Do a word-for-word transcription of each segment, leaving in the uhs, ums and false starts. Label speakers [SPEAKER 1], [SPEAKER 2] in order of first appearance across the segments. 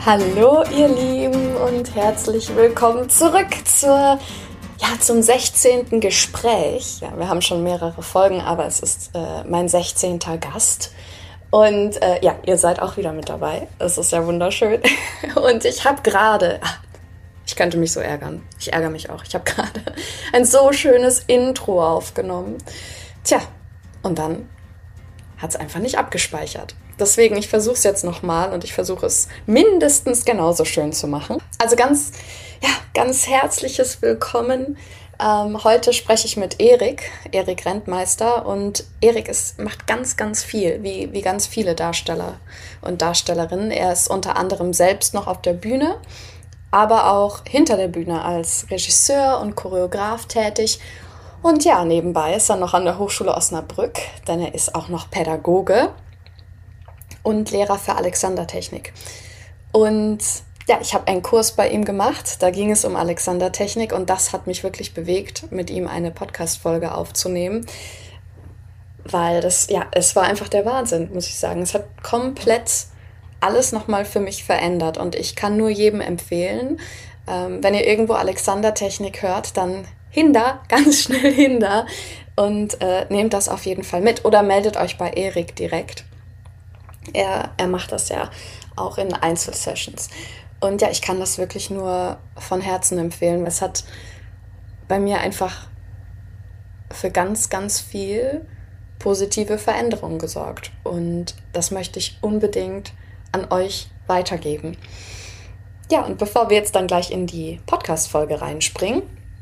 [SPEAKER 1] Hallo ihr Lieben und herzlich willkommen zurück zur, ja, zum sechzehnten Gespräch. Ja, wir haben schon mehrere Folgen, aber es ist äh, mein sechzehnter Gast. Und äh, ja, ihr seid auch wieder mit dabei. Das ist ja wunderschön. Und ich habe gerade, ich könnte mich so ärgern, ich ärgere mich auch, ich habe gerade ein so schönes Intro aufgenommen. Tja, und dann hat es einfach nicht abgespeichert. Deswegen, ich versuche es jetzt nochmal und ich versuche es mindestens genauso schön zu machen. Also ganz, ja, ganz herzliches Willkommen. Ähm, heute spreche ich mit Erik, Erik Rentmeister. Und Erik ist, macht ganz, ganz viel, wie, wie ganz viele Darsteller und Darstellerinnen. Er ist unter anderem selbst noch auf der Bühne, aber auch hinter der Bühne als Regisseur und Choreograf tätig. Und ja, nebenbei ist er noch an der Hochschule Osnabrück, denn er ist auch noch Pädagoge und Lehrer für Alexandertechnik. Und ja, ich habe einen Kurs bei ihm gemacht, da ging es um Alexandertechnik und das hat mich wirklich bewegt, mit ihm eine Podcast-Folge aufzunehmen, weil das, ja, es war einfach der Wahnsinn, muss ich sagen. Es hat komplett alles nochmal für mich verändert und ich kann nur jedem empfehlen, ähm, wenn ihr irgendwo Alexandertechnik hört, dann hinter, ganz schnell hinter und äh, nehmt das auf jeden Fall mit oder meldet euch bei Erik direkt. Er, er macht das ja auch in Einzelsessions. Und ja, ich kann das wirklich nur von Herzen empfehlen. Es hat bei mir einfach für ganz, ganz viel positive Veränderungen gesorgt. Und das möchte ich unbedingt an euch weitergeben. Ja, und bevor wir jetzt dann gleich in die Podcast-Folge reinspringen,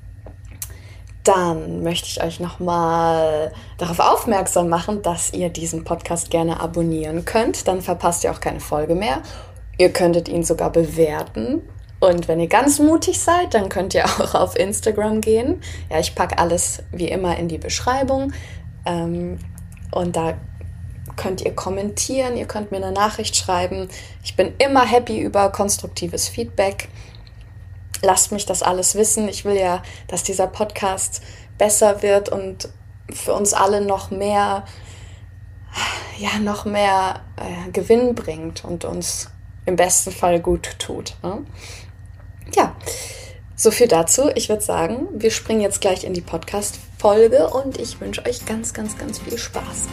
[SPEAKER 1] dann möchte ich euch nochmal darauf aufmerksam machen, dass ihr diesen Podcast gerne abonnieren könnt. Dann verpasst ihr auch keine Folge mehr. Ihr könntet ihn sogar bewerten. Und wenn ihr ganz mutig seid, dann könnt ihr auch auf Instagram gehen. Ja, ich packe alles wie immer in die Beschreibung. Ähm, und da könnt ihr kommentieren, ihr könnt mir eine Nachricht schreiben. Ich bin immer happy über konstruktives Feedback. Lasst mich das alles wissen. Ich will ja, dass dieser Podcast besser wird und für uns alle noch mehr, ja, noch mehr äh, Gewinn bringt und uns im besten Fall gut tut. Ne? Ja, so viel dazu. Ich würde sagen, wir springen jetzt gleich in die Podcast-Folge und ich wünsche euch ganz, ganz, ganz viel Spaß.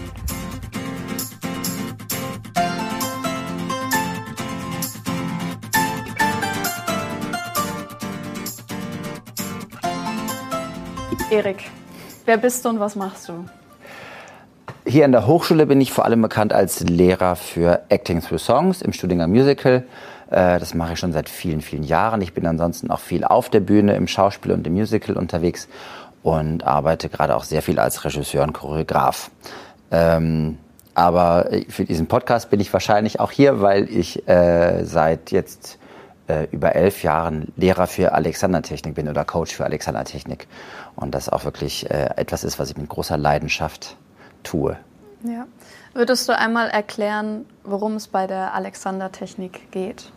[SPEAKER 1] Erik, wer bist du und was machst du?
[SPEAKER 2] Hier an der Hochschule bin ich vor allem bekannt als Lehrer für Acting Through Songs im Studinger Musical. Das mache ich schon seit vielen, vielen Jahren. Ich bin ansonsten auch viel auf der Bühne, im Schauspiel und im Musical unterwegs und arbeite gerade auch sehr viel als Regisseur und Choreograf. Ähm, aber für diesen Podcast bin ich wahrscheinlich auch hier, weil ich äh, seit jetzt äh, über elf Jahren Lehrer für Alexandertechnik bin oder Coach für Alexandertechnik. Und das auch wirklich äh, etwas ist, was ich mit großer Leidenschaft tue.
[SPEAKER 1] Ja. Würdest du einmal erklären, worum es bei der Alexandertechnik geht?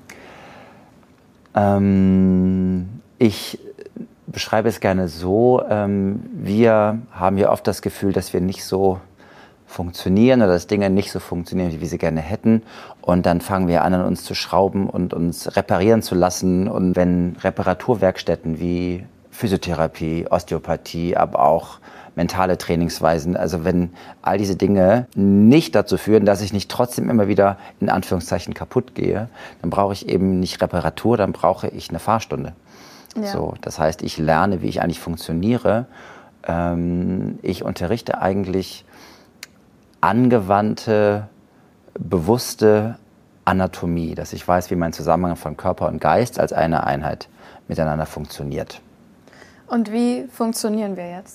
[SPEAKER 2] Ähm, ich beschreibe es gerne so, ähm, wir haben ja oft das Gefühl, dass wir nicht so funktionieren oder dass Dinge nicht so funktionieren, wie wir sie gerne hätten. Und dann fangen wir an, an uns zu schrauben und uns reparieren zu lassen. Und wenn Reparaturwerkstätten wie Physiotherapie, Osteopathie, aber auch mentale Trainingsweisen, also wenn all diese Dinge nicht dazu führen, dass ich nicht trotzdem immer wieder in Anführungszeichen kaputt gehe, dann brauche ich eben nicht Reparatur, dann brauche ich eine Fahrstunde. Ja. So, das heißt, ich lerne, wie ich eigentlich funktioniere. Ähm, ich unterrichte eigentlich angewandte, bewusste Anatomie, dass ich weiß, wie mein Zusammenhang von Körper und Geist als eine Einheit miteinander funktioniert.
[SPEAKER 1] Und wie funktionieren wir jetzt?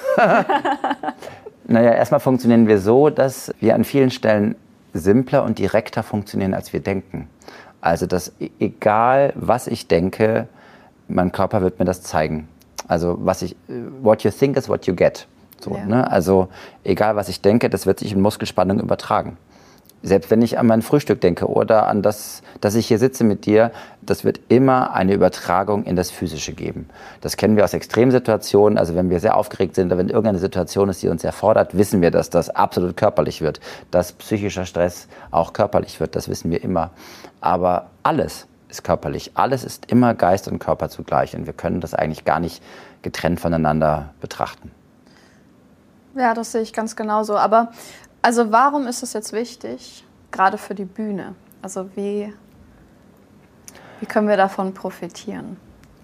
[SPEAKER 2] Naja, erstmal funktionieren wir so, dass wir an vielen Stellen simpler und direkter funktionieren, als wir denken. Also, dass egal, was ich denke, mein Körper wird mir das zeigen. Also, was ich, what you think is what you get. So, ja. Ne? Also, egal, was ich denke, das wird sich in Muskelspannung übertragen. Selbst wenn ich an mein Frühstück denke oder an das, dass ich hier sitze mit dir, das wird immer eine Übertragung in das Physische geben. Das kennen wir aus Extremsituationen. Also wenn wir sehr aufgeregt sind oder wenn irgendeine Situation ist, die uns erfordert, wissen wir, dass das absolut körperlich wird. Dass psychischer Stress auch körperlich wird, das wissen wir immer. Aber alles ist körperlich. Alles ist immer Geist und Körper zugleich und wir können das eigentlich gar nicht getrennt voneinander betrachten.
[SPEAKER 1] Ja, das sehe ich ganz genauso. Aber also warum ist es jetzt wichtig, gerade für die Bühne? Also wie, wie können wir davon profitieren?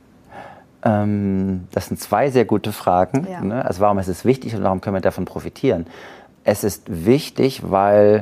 [SPEAKER 2] Ähm, das sind zwei sehr gute Fragen.
[SPEAKER 1] Ja.
[SPEAKER 2] Ne? Also warum ist es wichtig und warum können wir davon profitieren? Es ist wichtig, weil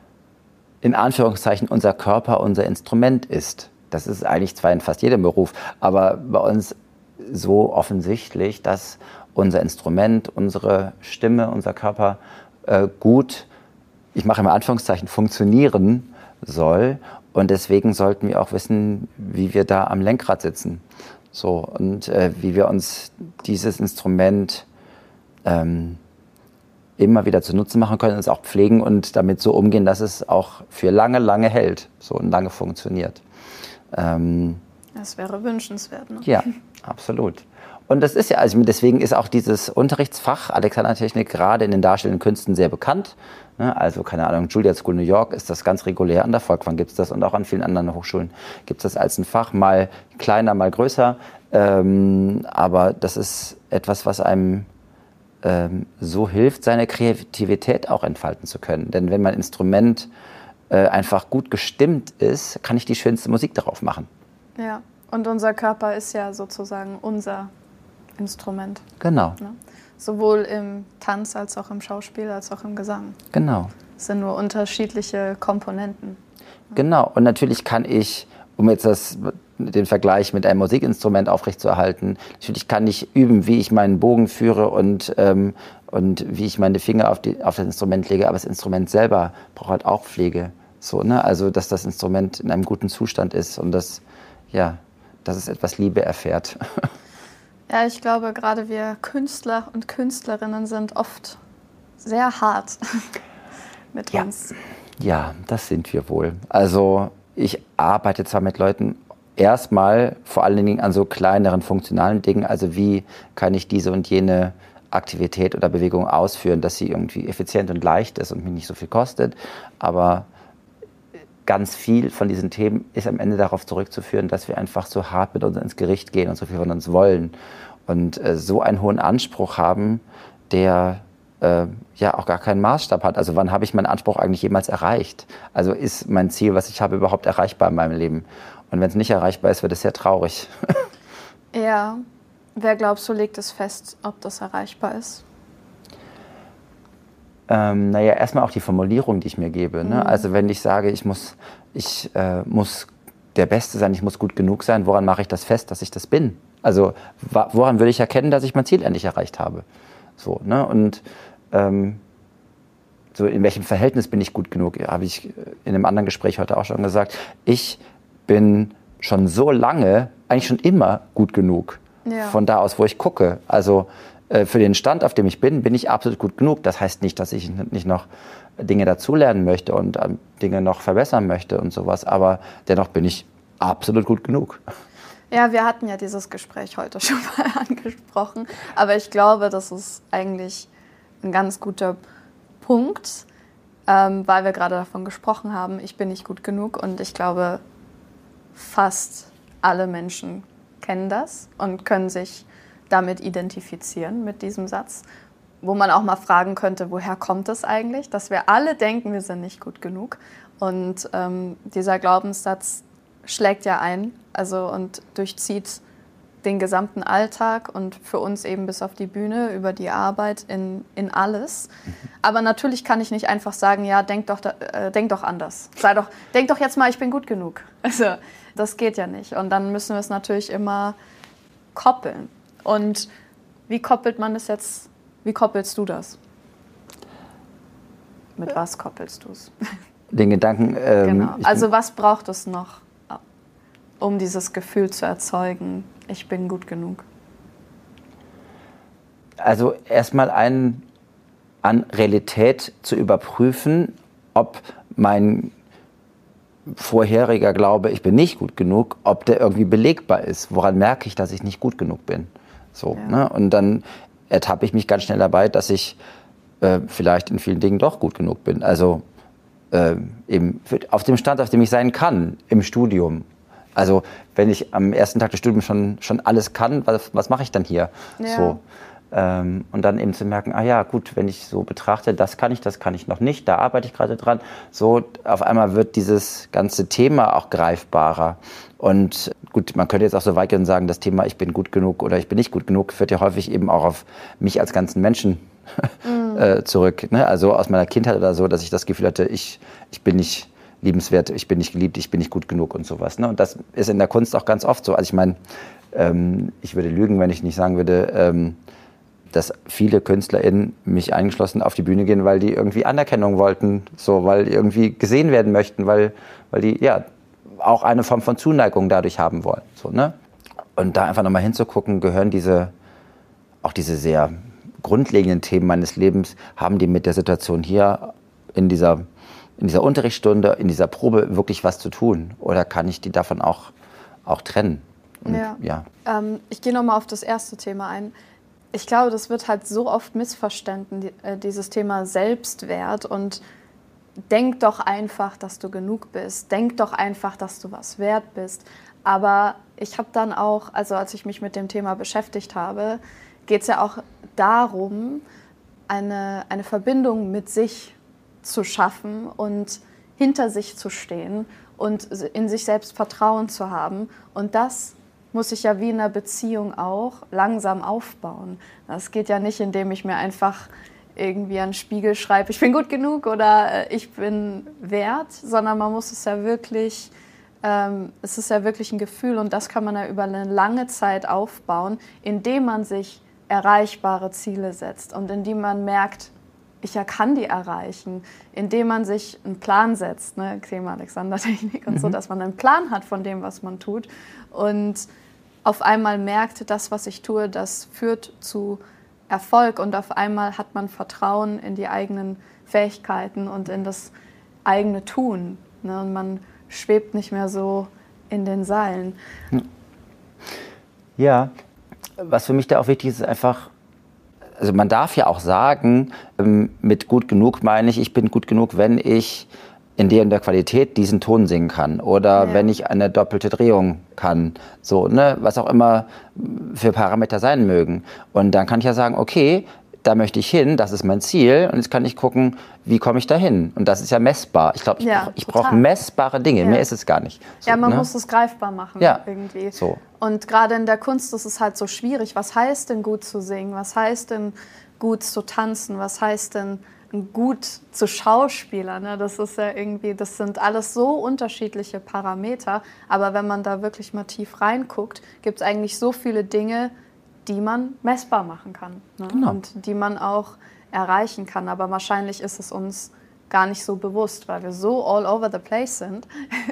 [SPEAKER 2] in Anführungszeichen unser Körper unser Instrument ist. Das ist eigentlich zwar in fast jedem Beruf, aber bei uns so offensichtlich, dass unser Instrument, unsere Stimme, unser Körper äh, gut, ich mache immer Anführungszeichen, funktionieren soll. Und deswegen sollten wir auch wissen, wie wir da am Lenkrad sitzen. So, und äh, wie wir uns dieses Instrument ähm, immer wieder zu Nutzen machen können, es auch pflegen und damit so umgehen, dass es auch für lange, lange hält, so und lange funktioniert. Ähm,
[SPEAKER 1] das wäre wünschenswert, ne?
[SPEAKER 2] Ja, absolut. Und das ist ja, also deswegen ist auch dieses Unterrichtsfach Alexandertechnik gerade in den darstellenden Künsten sehr bekannt. Also, keine Ahnung, Juilliard School New York ist das ganz regulär, an der Folkwang gibt es das und auch an vielen anderen Hochschulen gibt es das als ein Fach, mal kleiner, mal größer. Ähm, aber das ist etwas, was einem ähm, so hilft, seine Kreativität auch entfalten zu können. Denn wenn mein Instrument äh, einfach gut gestimmt ist, kann ich die schönste Musik darauf machen.
[SPEAKER 1] Ja, und unser Körper ist ja sozusagen unser Instrument.
[SPEAKER 2] Genau.
[SPEAKER 1] Ne? Sowohl im Tanz als auch im Schauspiel als auch im Gesang.
[SPEAKER 2] Genau.
[SPEAKER 1] Es sind nur unterschiedliche Komponenten.
[SPEAKER 2] Genau. Und natürlich kann ich, um jetzt das, den Vergleich mit einem Musikinstrument aufrechtzuerhalten, natürlich kann ich üben, wie ich meinen Bogen führe und, ähm, und wie ich meine Finger auf, die, auf das Instrument lege. Aber das Instrument selber braucht halt auch Pflege. So, ne? Also, dass das Instrument in einem guten Zustand ist und dass, ja, dass es etwas Liebe erfährt.
[SPEAKER 1] Ja, ich glaube, gerade wir Künstler und Künstlerinnen sind oft sehr hart mit
[SPEAKER 2] ja.
[SPEAKER 1] uns.
[SPEAKER 2] Ja, das sind wir wohl. Also ich arbeite zwar mit Leuten erstmal vor allen Dingen an so kleineren funktionalen Dingen, also wie kann ich diese und jene Aktivität oder Bewegung ausführen, dass sie irgendwie effizient und leicht ist und mich nicht so viel kostet, aber ganz viel von diesen Themen ist am Ende darauf zurückzuführen, dass wir einfach so hart mit uns ins Gericht gehen und so viel von uns wollen und äh, so einen hohen Anspruch haben, der äh, ja auch gar keinen Maßstab hat. Also wann habe ich meinen Anspruch eigentlich jemals erreicht? Also ist mein Ziel, was ich habe, überhaupt erreichbar in meinem Leben? Und wenn es nicht erreichbar ist, wird es sehr traurig.
[SPEAKER 1] Ja, wer glaubst du, legt es fest, ob das erreichbar ist?
[SPEAKER 2] Ähm, naja, erstmal auch die Formulierung, die ich mir gebe. Ne? Mhm. Also wenn ich sage, ich muss, ich äh, muss der Beste sein, ich muss gut genug sein, woran mache ich das fest, dass ich das bin? Also woran würde ich erkennen, dass ich mein Ziel endlich erreicht habe? So, ne? Und ähm, so in welchem Verhältnis bin ich gut genug? Ja, habe ich in einem anderen Gespräch heute auch schon gesagt. Ich bin schon so lange, eigentlich schon immer gut genug. Ja. Von da aus, wo ich gucke. Also für den Stand, auf dem ich bin, bin ich absolut gut genug. Das heißt nicht, dass ich nicht noch Dinge dazulernen möchte und Dinge noch verbessern möchte und sowas, aber dennoch bin ich absolut gut genug.
[SPEAKER 1] Ja, wir hatten ja dieses Gespräch heute schon mal angesprochen, aber ich glaube, das ist eigentlich ein ganz guter Punkt, ähm, weil wir gerade davon gesprochen haben, ich bin nicht gut genug und ich glaube, fast alle Menschen kennen das und können sich damit identifizieren, mit diesem Satz, wo man auch mal fragen könnte, woher kommt es eigentlich, dass wir alle denken, wir sind nicht gut genug. Und ähm, dieser Glaubenssatz schlägt ja ein, also und durchzieht den gesamten Alltag und für uns eben bis auf die Bühne, über die Arbeit, in, in alles. Mhm. Aber natürlich kann ich nicht einfach sagen, ja, denk doch, äh, denk doch anders. Sei doch, denk doch jetzt mal, ich bin gut genug. Also das geht ja nicht. Und dann müssen wir es natürlich immer koppeln. Und wie koppelt man das jetzt, wie koppelst du das? Mit was koppelst du es?
[SPEAKER 2] Den Gedanken... Ähm,
[SPEAKER 1] genau. Also was braucht es noch, um dieses Gefühl zu erzeugen, ich bin gut genug?
[SPEAKER 2] Also erstmal ein, an Realität zu überprüfen, ob mein vorheriger Glaube, ich bin nicht gut genug, ob der irgendwie belegbar ist. Woran merke ich, dass ich nicht gut genug bin? So, ja. Ne? Und dann ertappe ich mich ganz schnell dabei, dass ich äh, vielleicht in vielen Dingen doch gut genug bin. Also äh, eben auf dem Stand, auf dem ich sein kann, im Studium, Also wenn ich am ersten Tag des Studiums schon, schon alles kann, was, was mache ich dann hier?
[SPEAKER 1] Ja.
[SPEAKER 2] So. Ähm, und dann eben zu merken, ah ja, gut, wenn ich so betrachte, das kann ich, das kann ich noch nicht, da arbeite ich gerade dran. So, auf einmal wird dieses ganze Thema auch greifbarer. Und gut, man könnte jetzt auch so weit gehen und sagen, das Thema ich bin gut genug oder ich bin nicht gut genug, führt ja häufig eben auch auf mich als ganzen Menschen mm. äh, zurück. Ne? Also aus meiner Kindheit oder so, dass ich das Gefühl hatte, ich, ich bin nicht liebenswert, ich bin nicht geliebt, ich bin nicht gut genug und sowas. Ne? Und das ist in der Kunst auch ganz oft so. Also ich meine, ähm, ich würde lügen, wenn ich nicht sagen würde, ähm, dass viele KünstlerInnen, mich eingeschlossen, auf die Bühne gehen, weil die irgendwie Anerkennung wollten, so, weil die irgendwie gesehen werden möchten, weil, weil die ja auch eine Form von Zuneigung dadurch haben wollen. So, ne? Und da einfach nochmal hinzugucken, gehören diese, auch diese sehr grundlegenden Themen meines Lebens, haben die mit der Situation hier in dieser, in dieser Unterrichtsstunde, in dieser Probe wirklich was zu tun? Oder kann ich die davon auch, auch trennen? Und,
[SPEAKER 1] ja.
[SPEAKER 2] Ja.
[SPEAKER 1] Ähm, ich gehe nochmal auf das erste Thema ein. Ich glaube, das wird halt so oft missverstanden, dieses Thema Selbstwert. Und denk doch einfach, dass du genug bist. Denk doch einfach, dass du was wert bist. Aber ich habe dann auch, also als ich mich mit dem Thema beschäftigt habe, geht es ja auch darum, eine, eine Verbindung mit sich zu schaffen und hinter sich zu stehen und in sich selbst Vertrauen zu haben. Und das muss ich ja wie in einer Beziehung auch langsam aufbauen. Das geht ja nicht, indem ich mir einfach irgendwie an den Spiegel schreibe, ich bin gut genug oder äh, ich bin wert, sondern man muss es ja wirklich, ähm, es ist ja wirklich ein Gefühl und das kann man ja über eine lange Zeit aufbauen, indem man sich erreichbare Ziele setzt und indem man merkt, ich ja kann die erreichen, indem man sich einen Plan setzt, ne, Thema Alexander-Technik und mhm. so, dass man einen Plan hat von dem, was man tut und auf einmal merkt, das, was ich tue, das führt zu Erfolg und auf einmal hat man Vertrauen in die eigenen Fähigkeiten und in das eigene Tun, ne, und man schwebt nicht mehr so in den Seilen.
[SPEAKER 2] Ja, was für mich da auch wichtig ist, ist einfach, also man darf ja auch sagen, mit gut genug meine ich, ich bin gut genug, wenn ich in der und der Qualität diesen Ton singen kann oder ja. wenn ich eine doppelte Drehung kann, so, ne, was auch immer für Parameter sein mögen. Und dann kann ich ja sagen, okay, da möchte ich hin, das ist mein Ziel und jetzt kann ich gucken, wie komme ich da hin? Und das ist ja messbar. Ich glaube, ich
[SPEAKER 1] ja,
[SPEAKER 2] brauche ich brauch messbare Dinge, ja. mehr ist es gar nicht. So,
[SPEAKER 1] ja, man
[SPEAKER 2] ne?
[SPEAKER 1] muss es greifbar machen
[SPEAKER 2] ja.
[SPEAKER 1] irgendwie.
[SPEAKER 2] So.
[SPEAKER 1] Und gerade in der Kunst ist es halt so schwierig. Was heißt denn gut zu singen? Was heißt denn gut zu tanzen? Was heißt denn gut zu schauspielern? Ne? Das ist ja irgendwie, das sind alles so unterschiedliche Parameter. Aber wenn man da wirklich mal tief reinguckt, gibt es eigentlich so viele Dinge, die man messbar machen kann, ne? Genau. Und die man auch erreichen kann. Aber wahrscheinlich ist es uns gar nicht so bewusst, weil wir so all over the place sind.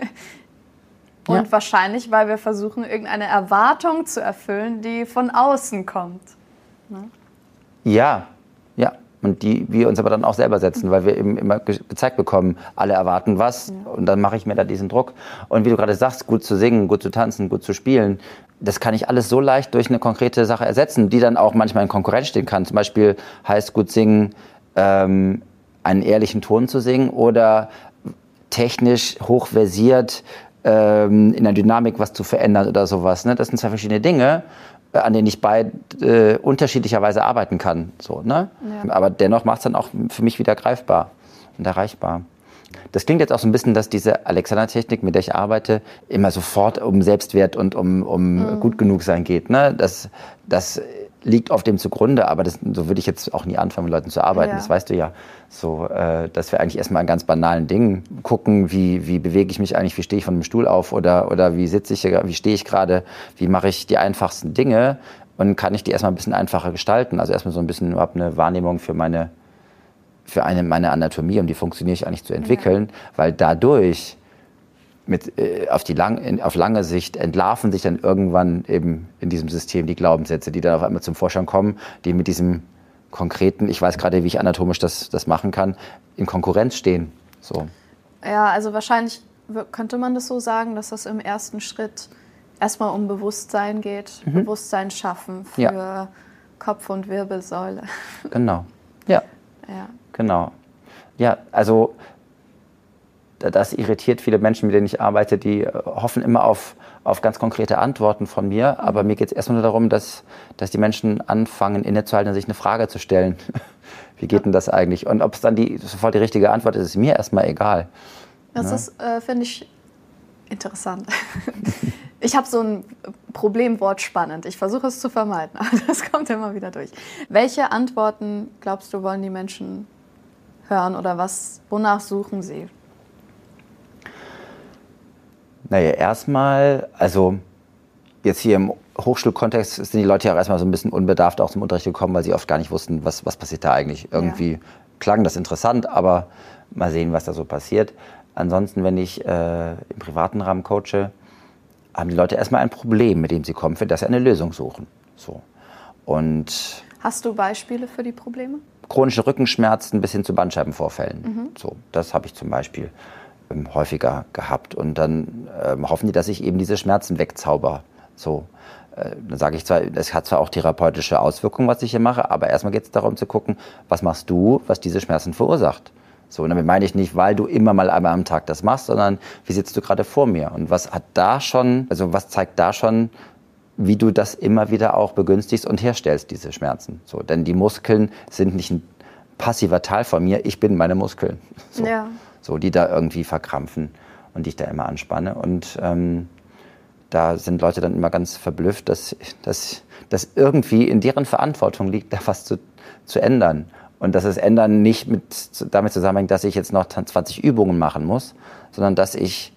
[SPEAKER 1] Und ja. wahrscheinlich, weil wir versuchen, irgendeine Erwartung zu erfüllen, die von außen kommt. Ne?
[SPEAKER 2] Ja, ja. Und die wir uns aber dann auch selber setzen, weil wir eben immer ge- gezeigt bekommen, alle erwarten was ja. und dann mache ich mir da diesen Druck. Und wie du gerade sagst, gut zu singen, gut zu tanzen, gut zu spielen, das kann ich alles so leicht durch eine konkrete Sache ersetzen, die dann auch manchmal in Konkurrenz stehen kann. Zum Beispiel heißt gut singen, ähm, einen ehrlichen Ton zu singen oder technisch hochversiert ähm, in der Dynamik was zu verändern oder sowas. Ne? Das sind zwei verschiedene Dinge, an denen ich beide äh, unterschiedlicherweise arbeiten kann. So, ne? Ja. Aber dennoch macht es dann auch für mich wieder greifbar und erreichbar. Das klingt jetzt auch so ein bisschen, dass diese Alexander-Technik, mit der ich arbeite, immer sofort um Selbstwert und um, um mhm. gut genug sein geht. Ne? Das, das liegt auf dem zugrunde, aber das, so würde ich jetzt auch nie anfangen, mit Leuten zu arbeiten. Ja. Das weißt du ja. So, äh, dass wir eigentlich erstmal an ganz banalen Dingen gucken, wie, wie bewege ich mich eigentlich, wie stehe ich von dem Stuhl auf oder, oder wie sitze ich, wie stehe ich gerade, wie mache ich die einfachsten Dinge und kann ich die erstmal ein bisschen einfacher gestalten. Also erstmal so ein bisschen überhaupt eine Wahrnehmung für meine, für eine, meine Anatomie, um die funktioniere ich eigentlich zu entwickeln, ja. weil dadurch mit, äh, auf, die lang, in, auf lange Sicht entlarven sich dann irgendwann eben in diesem System die Glaubenssätze, die dann auf einmal zum Vorschein kommen, die mit diesem konkreten, ich weiß gerade, wie ich anatomisch das, das machen kann, in Konkurrenz stehen. So.
[SPEAKER 1] Ja, also wahrscheinlich könnte man das so sagen, dass das im ersten Schritt erstmal um Bewusstsein geht, mhm. Bewusstsein schaffen für ja. Kopf und Wirbelsäule.
[SPEAKER 2] Genau, ja.
[SPEAKER 1] ja.
[SPEAKER 2] Genau. Ja, also das irritiert viele Menschen, mit denen ich arbeite, die hoffen immer auf, auf ganz konkrete Antworten von mir, aber mir geht es erstmal nur darum, dass, dass die Menschen anfangen, innezuhalten und sich eine Frage zu stellen. Wie geht denn das eigentlich? Und ob es dann die, sofort die richtige Antwort ist, ist mir erstmal egal.
[SPEAKER 1] Das
[SPEAKER 2] ne?
[SPEAKER 1] ist, äh, finde ich, interessant. Ich habe so ein Problemwort spannend. Ich versuche es zu vermeiden, aber das kommt immer wieder durch. Welche Antworten, glaubst du, wollen die Menschen hören oder was, wonach suchen sie?
[SPEAKER 2] Naja, erstmal, also jetzt hier im Hochschulkontext sind die Leute ja auch erstmal so ein bisschen unbedarft auch zum Unterricht gekommen, weil sie oft gar nicht wussten, was, was passiert da eigentlich. Irgendwie ja. klang das interessant, aber mal sehen, was da so passiert. Ansonsten, wenn ich äh, im privaten Rahmen coache, haben die Leute erstmal ein Problem, mit dem sie kommen, für das sie eine Lösung suchen. So. Und
[SPEAKER 1] hast du Beispiele für die Probleme?
[SPEAKER 2] Chronische Rückenschmerzen bis hin zu Bandscheibenvorfällen. Mhm. So, das habe ich zum Beispiel ähm, häufiger gehabt. Und dann ähm, hoffen die, dass ich eben diese Schmerzen wegzauber. So, äh, dann sage ich zwar, es hat zwar auch therapeutische Auswirkungen, was ich hier mache, aber erstmal geht es darum zu gucken, was machst du, was diese Schmerzen verursacht. So, und damit meine ich nicht, weil du immer mal einmal am Tag das machst, sondern wie sitzt du gerade vor mir? Und was hat da schon, also was zeigt da schon, wie du das immer wieder auch begünstigst und herstellst, diese Schmerzen. So, denn die Muskeln sind nicht ein passiver Teil von mir, ich bin meine Muskeln. So,
[SPEAKER 1] ja.
[SPEAKER 2] so die da irgendwie verkrampfen und die ich da immer anspanne. Und ähm, da sind Leute dann immer ganz verblüfft, dass, dass, dass irgendwie in deren Verantwortung liegt, da was zu, zu ändern. Und dass das Ändern nicht mit, damit zusammenhängt, dass ich jetzt noch zwanzig Übungen machen muss, sondern dass ich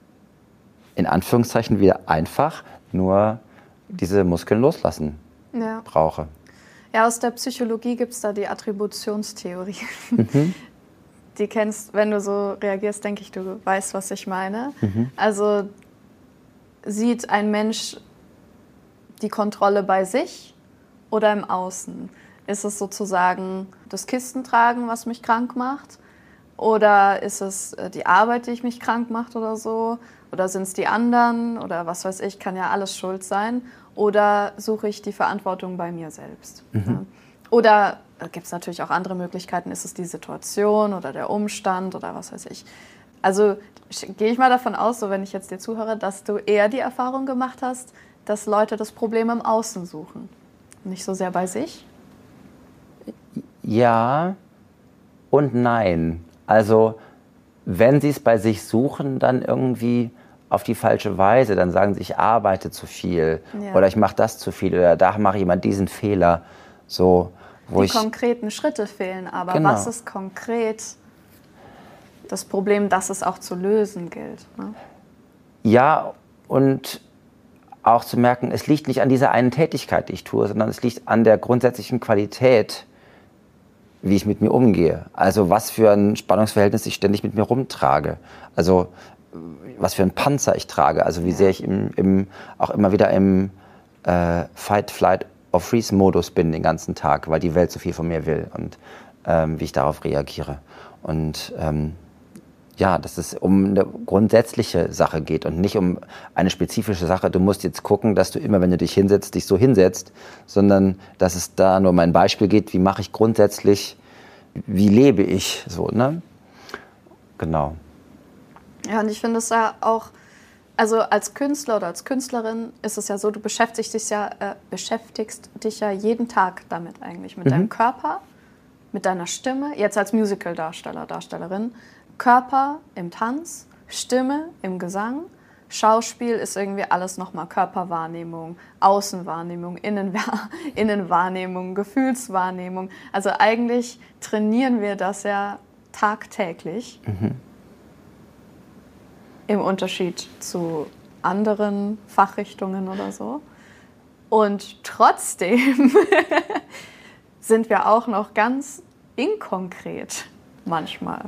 [SPEAKER 2] in Anführungszeichen wieder einfach nur diese Muskeln loslassen
[SPEAKER 1] ja.
[SPEAKER 2] brauche.
[SPEAKER 1] Ja, aus der Psychologie gibt es da die Attributionstheorie. Mhm. Die kennst, wenn du so reagierst, denke ich, du weißt, was ich meine. Mhm. Also sieht ein Mensch die Kontrolle bei sich oder im Außen? Ist es sozusagen das Kistentragen, was mich krank macht? Oder ist es die Arbeit, die mich krank macht oder so? Oder sind es die anderen? Oder was weiß ich, kann ja alles schuld sein. Oder suche ich die Verantwortung bei mir selbst? Mhm. Oder gibt es natürlich auch andere Möglichkeiten. Ist es die Situation oder der Umstand oder was weiß ich? Also gehe ich mal davon aus, so wenn ich jetzt dir zuhöre, dass du eher die Erfahrung gemacht hast, dass Leute das Problem im Außen suchen. Nicht so sehr bei sich?
[SPEAKER 2] Ja und nein. Also wenn sie es bei sich suchen, dann irgendwie auf die falsche Weise. Dann sagen sie, ich arbeite zu viel ja. oder ich mache das zu viel oder da mache jemand diesen Fehler. So, wo
[SPEAKER 1] die
[SPEAKER 2] ich,
[SPEAKER 1] konkreten Schritte fehlen, aber
[SPEAKER 2] genau.
[SPEAKER 1] was ist konkret das Problem, das es auch zu lösen gilt? Ne?
[SPEAKER 2] Ja, und auch zu merken, es liegt nicht an dieser einen Tätigkeit, die ich tue, sondern es liegt an der grundsätzlichen Qualität, wie ich mit mir umgehe. Also was für ein Spannungsverhältnis ich ständig mit mir rumtrage. Also was für ein Panzer ich trage. Also wie sehr ich im, im, auch immer wieder im äh, Fight, Flight or Freeze-Modus bin den ganzen Tag, weil die Welt so viel von mir will und ähm, wie ich darauf reagiere. Und ähm, ja, dass es um eine grundsätzliche Sache geht und nicht um eine spezifische Sache. Du musst jetzt gucken, dass du immer, wenn du dich hinsetzt, dich so hinsetzt, sondern dass es da nur um ein Beispiel geht, wie mache ich grundsätzlich, wie lebe ich so, ne? Genau.
[SPEAKER 1] Ja, und ich finde es ja auch, also als Künstler oder als Künstlerin ist es ja so, du beschäftigst dich ja, äh, beschäftigst dich ja jeden Tag damit eigentlich, mit mhm. deinem Körper, mit deiner Stimme, jetzt als Musical-Darsteller, Darstellerin, Körper im Tanz, Stimme im Gesang, Schauspiel ist irgendwie alles nochmal Körperwahrnehmung, Außenwahrnehmung, Innenwahr- Innenwahrnehmung, Gefühlswahrnehmung. Also eigentlich trainieren wir das ja tagtäglich. Mhm. Im Unterschied zu anderen Fachrichtungen oder so. Und trotzdem sind wir auch noch ganz inkonkret manchmal.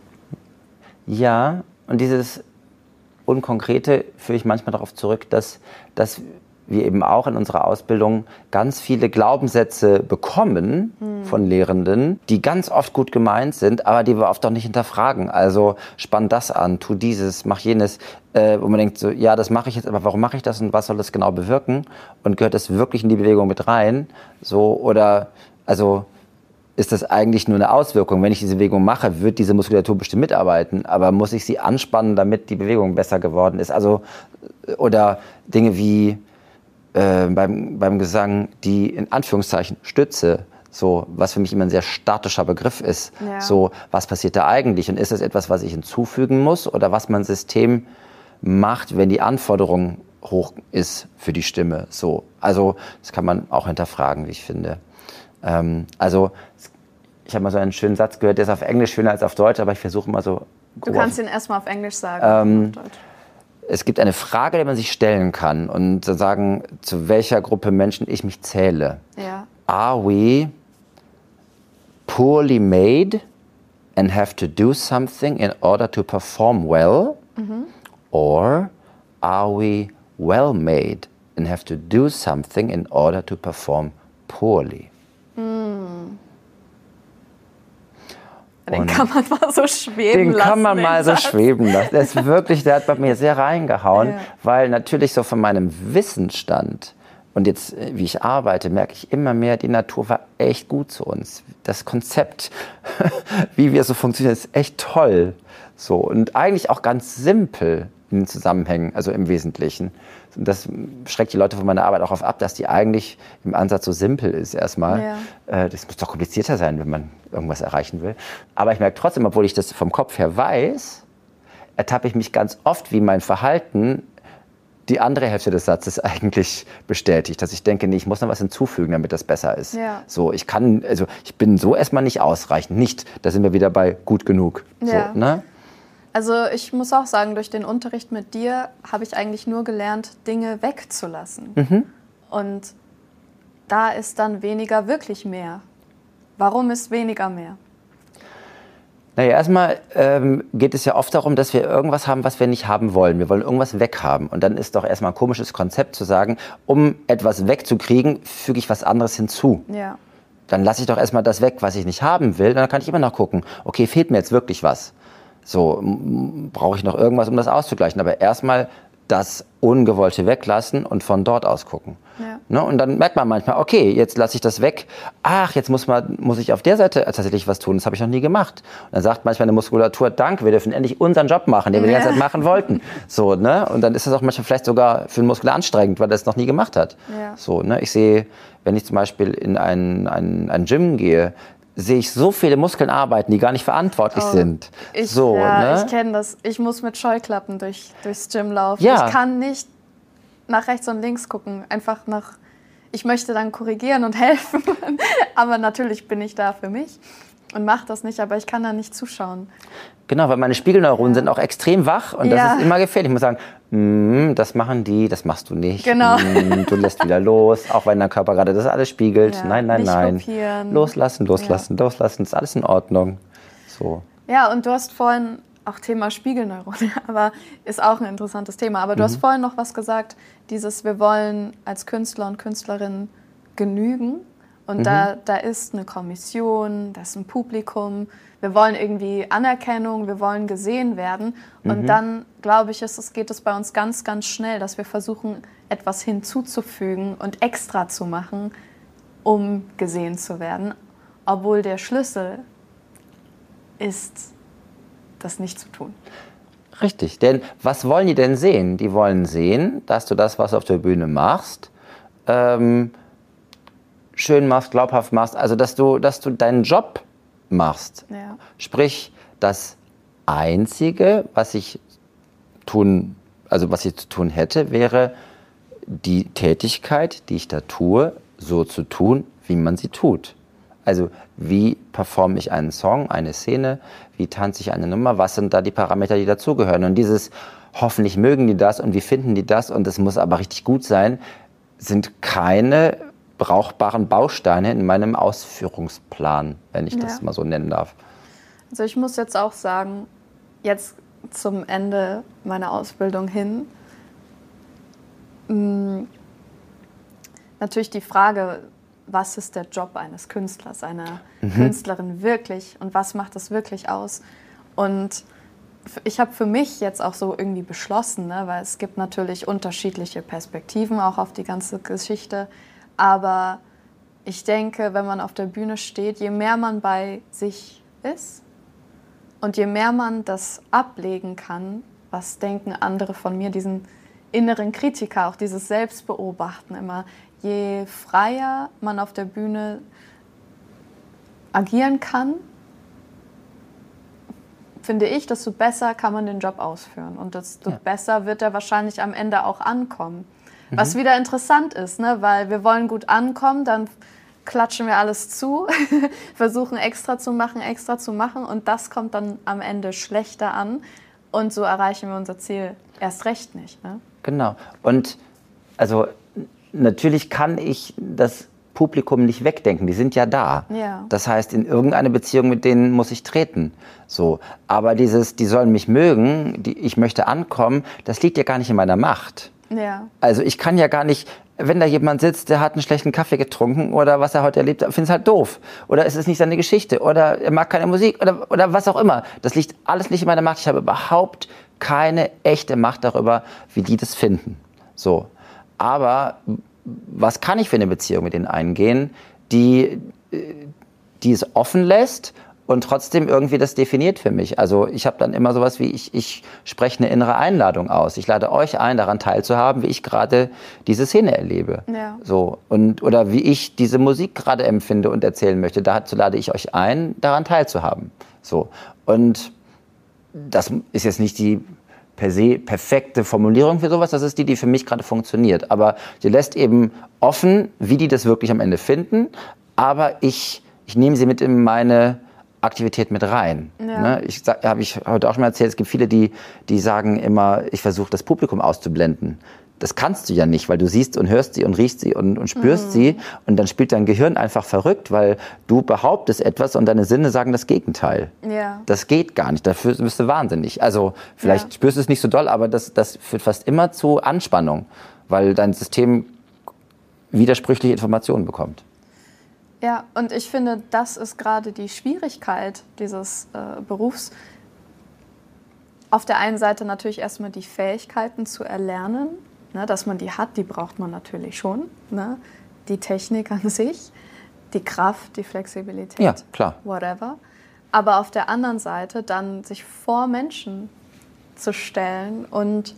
[SPEAKER 2] Ja, und dieses Unkonkrete führe ich manchmal darauf zurück, dass, dass wir eben auch in unserer Ausbildung ganz viele Glaubenssätze bekommen hm. von Lehrenden, die ganz oft gut gemeint sind, aber die wir oft auch nicht hinterfragen. Also spann das an, tu dieses, mach jenes, äh, wo man denkt, so, ja, das mache ich jetzt, aber warum mache ich das und was soll das genau bewirken? Und gehört das wirklich in die Bewegung mit rein? So, oder, also ist das eigentlich nur eine Auswirkung. Wenn ich diese Bewegung mache, wird diese Muskulatur bestimmt mitarbeiten, aber muss ich sie anspannen, damit die Bewegung besser geworden ist? Also, oder Dinge wie äh, beim, beim Gesang, die in Anführungszeichen Stütze, so, was für mich immer ein sehr statischer Begriff ist.
[SPEAKER 1] Ja.
[SPEAKER 2] So, was passiert da eigentlich? Und ist das etwas, was ich hinzufügen muss oder was mein System macht, wenn die Anforderung hoch ist für die Stimme? So, also, das kann man auch hinterfragen, wie ich finde. Ähm, also, ich habe mal so einen schönen Satz gehört, der ist auf Englisch schöner als auf Deutsch, aber ich versuche mal so...
[SPEAKER 1] Du kannst ihn erstmal auf Englisch sagen.
[SPEAKER 2] Ähm,
[SPEAKER 1] auf Deutsch.
[SPEAKER 2] Es gibt eine Frage, die man sich stellen kann und sagen, zu welcher Gruppe Menschen ich mich zähle.
[SPEAKER 1] Ja.
[SPEAKER 2] Are we poorly made and have to do something in order to perform well? Mhm. Or are we well made and have to do something in order to perform poorly?
[SPEAKER 1] Mm. Den kann man mal so schweben
[SPEAKER 2] den
[SPEAKER 1] lassen. Den
[SPEAKER 2] kann man mal
[SPEAKER 1] Satz.
[SPEAKER 2] so schweben lassen. Das ist wirklich, der hat bei mir sehr reingehauen,
[SPEAKER 1] Ja.
[SPEAKER 2] weil natürlich so von meinem Wissensstand und jetzt, wie ich arbeite, merke ich immer mehr, die Natur war echt gut zu uns. Das Konzept, wie wir so funktionieren, ist echt toll. So, und eigentlich auch ganz simpel in den Zusammenhängen, also im Wesentlichen. Und das schreckt die Leute von meiner Arbeit auch auf ab, dass die eigentlich im Ansatz so simpel ist erstmal.
[SPEAKER 1] Ja.
[SPEAKER 2] Äh, das muss doch komplizierter sein, wenn man irgendwas erreichen will. Aber ich merke trotzdem, obwohl ich das vom Kopf her weiß, ertappe ich mich ganz oft, wie mein Verhalten die andere Hälfte des Satzes eigentlich bestätigt. Dass ich denke, nee, ich muss noch was hinzufügen, damit das besser ist.
[SPEAKER 1] Ja.
[SPEAKER 2] So, ich kann, also ich bin so erstmal nicht ausreichend. Nicht, da sind wir wieder bei gut genug.
[SPEAKER 1] Ja.
[SPEAKER 2] So, ne?
[SPEAKER 1] Also ich muss auch sagen, durch den Unterricht mit dir habe ich eigentlich nur gelernt, Dinge wegzulassen.
[SPEAKER 2] Mhm.
[SPEAKER 1] Und da ist dann weniger wirklich mehr. Warum ist weniger mehr?
[SPEAKER 2] Naja, erstmal ähm, geht es ja oft darum, dass wir irgendwas haben, was wir nicht haben wollen. Wir wollen irgendwas weghaben. Und dann ist doch erstmal ein komisches Konzept zu sagen, um etwas wegzukriegen, füge ich was anderes hinzu.
[SPEAKER 1] Ja.
[SPEAKER 2] Dann lasse ich doch erstmal das weg, was ich nicht haben will. Dann kann ich immer noch gucken, okay, fehlt mir jetzt wirklich was? So, m- brauche ich noch irgendwas, um das auszugleichen? Aber erstmal das Ungewollte weglassen und von dort aus gucken.
[SPEAKER 1] Ja.
[SPEAKER 2] Ne? Und dann merkt man manchmal, okay, jetzt lasse ich das weg. Ach, jetzt muss, man, muss ich auf der Seite tatsächlich was tun. Das habe ich noch nie gemacht. Und dann sagt manchmal eine Muskulatur, danke, wir dürfen endlich unseren Job machen, den wir die ganze Zeit machen wollten. So, ne? Und dann ist das auch manchmal vielleicht sogar für den Muskel anstrengend, weil er es noch nie gemacht hat.
[SPEAKER 1] Ja.
[SPEAKER 2] So, ne? Ich sehe, wenn ich zum Beispiel in ein, ein, ein Gym gehe, sehe ich so viele Muskeln arbeiten, die gar nicht verantwortlich
[SPEAKER 1] Oh,
[SPEAKER 2] sind.
[SPEAKER 1] Ich,
[SPEAKER 2] so,
[SPEAKER 1] ja,
[SPEAKER 2] ne?
[SPEAKER 1] ich kenne das. Ich muss mit Scheuklappen durch, durchs Gym laufen.
[SPEAKER 2] Ja.
[SPEAKER 1] Ich kann nicht nach rechts und links gucken. Einfach nach... Ich möchte dann korrigieren und helfen. Aber natürlich bin ich da für mich und mache das nicht. Aber ich kann da nicht zuschauen.
[SPEAKER 2] Genau, weil meine Spiegelneuronen
[SPEAKER 1] Ja.
[SPEAKER 2] sind auch extrem wach und
[SPEAKER 1] Ja.
[SPEAKER 2] das ist immer gefährlich. Ich muss sagen, mm, das machen die, das machst du nicht.
[SPEAKER 1] Genau.
[SPEAKER 2] Mm, du lässt wieder los, auch wenn dein Körper gerade das alles spiegelt.
[SPEAKER 1] Ja,
[SPEAKER 2] Nein, nein,
[SPEAKER 1] nicht
[SPEAKER 2] nein.
[SPEAKER 1] kopieren.
[SPEAKER 2] Loslassen, loslassen, loslassen, ist alles in Ordnung. So.
[SPEAKER 1] Ja, und du hast vorhin auch Thema Spiegelneurone, aber ist auch ein interessantes Thema. Aber du hast vorhin noch was gesagt, dieses, wir wollen als Künstler und Künstlerinnen genügen. Und da, da ist eine Kommission, da ist ein Publikum. Wir wollen irgendwie Anerkennung, wir wollen gesehen werden. Und dann, glaube ich, ist, es geht es bei uns ganz, ganz schnell, dass wir versuchen, etwas hinzuzufügen und extra zu machen, um gesehen zu werden. Obwohl der Schlüssel ist, das nicht zu tun.
[SPEAKER 2] Richtig, denn was wollen die denn sehen? Die wollen sehen, dass du das, was du auf der Bühne machst, ähm, schön machst, glaubhaft machst, also dass du, dass du deinen Job machst.
[SPEAKER 1] Ja.
[SPEAKER 2] Sprich, das Einzige, was ich tun, also was ich zu tun hätte, wäre die Tätigkeit, die ich da tue, so zu tun, wie man sie tut. Also wie performe ich einen Song, eine Szene, wie tanze ich eine Nummer, was sind da die Parameter, die dazugehören. Und dieses, hoffentlich mögen die das und wie finden die das und es muss aber richtig gut sein, sind keine brauchbaren Bausteine in meinem Ausführungsplan, wenn ich das
[SPEAKER 1] Ja.
[SPEAKER 2] mal so nennen darf.
[SPEAKER 1] Also ich muss jetzt auch sagen, jetzt zum Ende meiner Ausbildung hin, mh, natürlich die Frage, was ist der Job eines Künstlers, einer mhm. Künstlerin wirklich und was macht das wirklich aus? Und ich habe für mich jetzt auch so irgendwie beschlossen, ne, weil es gibt natürlich unterschiedliche Perspektiven auch auf die ganze Geschichte, aber Ich denke, wenn man auf der Bühne steht, je mehr man bei sich ist und je mehr man das ablegen kann, was denken andere von mir, diesen inneren Kritiker, auch dieses Selbstbeobachten immer, je freier man auf der Bühne agieren kann, finde ich, desto besser kann man den Job ausführen und desto ja. besser wird er wahrscheinlich am Ende auch ankommen. Mhm. Was wieder interessant ist, ne? Weil wir wollen gut ankommen, dann klatschen wir alles zu, versuchen extra zu machen, extra zu machen und das kommt dann am Ende schlechter an und so erreichen wir unser Ziel erst recht nicht. Ne?
[SPEAKER 2] Genau. Und also natürlich kann ich das Publikum nicht wegdenken, die sind ja da.
[SPEAKER 1] Ja.
[SPEAKER 2] Das heißt, in irgendeine Beziehung mit denen muss ich treten. So. Aber dieses, die sollen mich mögen, die, ich möchte ankommen, das liegt ja gar nicht in meiner Macht.
[SPEAKER 1] Ja.
[SPEAKER 2] Also ich kann ja gar nicht, wenn da jemand sitzt, der hat einen schlechten Kaffee getrunken oder was er heute erlebt hat, finde es halt doof. Oder es ist nicht seine Geschichte oder er mag keine Musik oder, oder was auch immer. Das liegt alles nicht in meiner Macht. Ich habe überhaupt keine echte Macht darüber, wie die das finden. So. Aber was kann ich für eine Beziehung mit denen eingehen, die, die es offen lässt und trotzdem irgendwie das definiert für mich. Also ich habe dann immer sowas wie, ich, ich spreche eine innere Einladung aus. Ich lade euch ein, daran teilzuhaben, wie ich gerade diese Szene erlebe.
[SPEAKER 1] Ja.
[SPEAKER 2] So, und, oder wie ich diese Musik gerade empfinde und erzählen möchte. Dazu lade ich euch ein, daran teilzuhaben. So. Und das ist jetzt nicht die per se perfekte Formulierung für sowas, das ist die, die für mich gerade funktioniert. Aber sie lässt eben offen, wie die das wirklich am Ende finden, aber ich, ich nehme sie mit in meine Aktivität mit rein.
[SPEAKER 1] Ja.
[SPEAKER 2] Ne? Ich habe ich heute auch schon mal erzählt, es gibt viele, die, die sagen immer, ich versuche das Publikum auszublenden. Das kannst du ja nicht, weil du siehst und hörst sie und riechst sie und, und spürst mhm. sie und dann spielt dein Gehirn einfach verrückt, weil du behauptest etwas und deine Sinne sagen das Gegenteil.
[SPEAKER 1] Ja.
[SPEAKER 2] Das geht gar nicht, dafür bist du wahnsinnig. Also vielleicht ja. spürst du es nicht so doll, aber das, das führt fast immer zu Anspannung, weil dein System widersprüchliche Informationen bekommt.
[SPEAKER 1] Ja, und ich finde, das ist gerade die Schwierigkeit dieses äh, Berufs. Auf der einen Seite natürlich erstmal die Fähigkeiten zu erlernen, ne, dass man die hat, die braucht man natürlich schon. Ne? Die Technik an sich, die Kraft, die Flexibilität,
[SPEAKER 2] ja, klar.
[SPEAKER 1] whatever. Aber auf der anderen Seite dann sich vor Menschen zu stellen und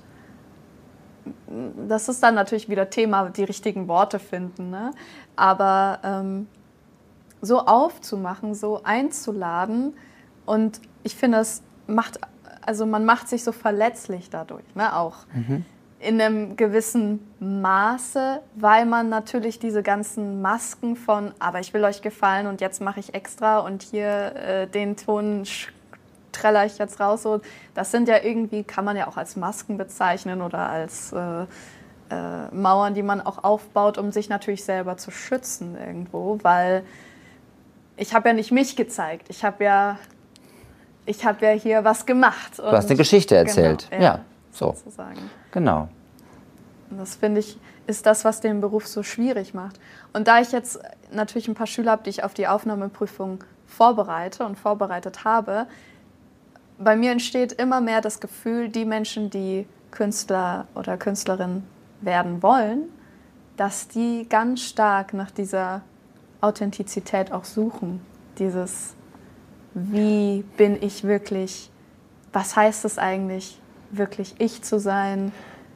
[SPEAKER 1] das ist dann natürlich wieder Thema, die richtigen Worte finden. Ne? Aber ähm, so aufzumachen, so einzuladen und ich finde, es macht, also man macht sich so verletzlich dadurch, ne, auch mhm. in einem gewissen Maße, weil man natürlich diese ganzen Masken von, aber ich will euch gefallen und jetzt mache ich extra und hier äh, den Ton treller ich jetzt raus, so, das sind ja irgendwie, kann man ja auch als Masken bezeichnen oder als äh, äh, Mauern, die man auch aufbaut, um sich natürlich selber zu schützen irgendwo, weil ich habe ja nicht mich gezeigt, ich habe ja, ich habe ja hier was gemacht.
[SPEAKER 2] Und du hast eine Geschichte erzählt.
[SPEAKER 1] Genau, ja,
[SPEAKER 2] ja, so.
[SPEAKER 1] Sozusagen.
[SPEAKER 2] Genau.
[SPEAKER 1] Und das finde ich, ist das, was den Beruf so schwierig macht. Und da ich jetzt natürlich ein paar Schüler habe, die ich auf die Aufnahmeprüfung vorbereite und vorbereitet habe, bei mir entsteht immer mehr das Gefühl, die Menschen, die Künstler oder Künstlerin werden wollen, dass die ganz stark nach dieser Authentizität auch suchen. Dieses, wie bin ich wirklich, was heißt es eigentlich, wirklich ich zu sein?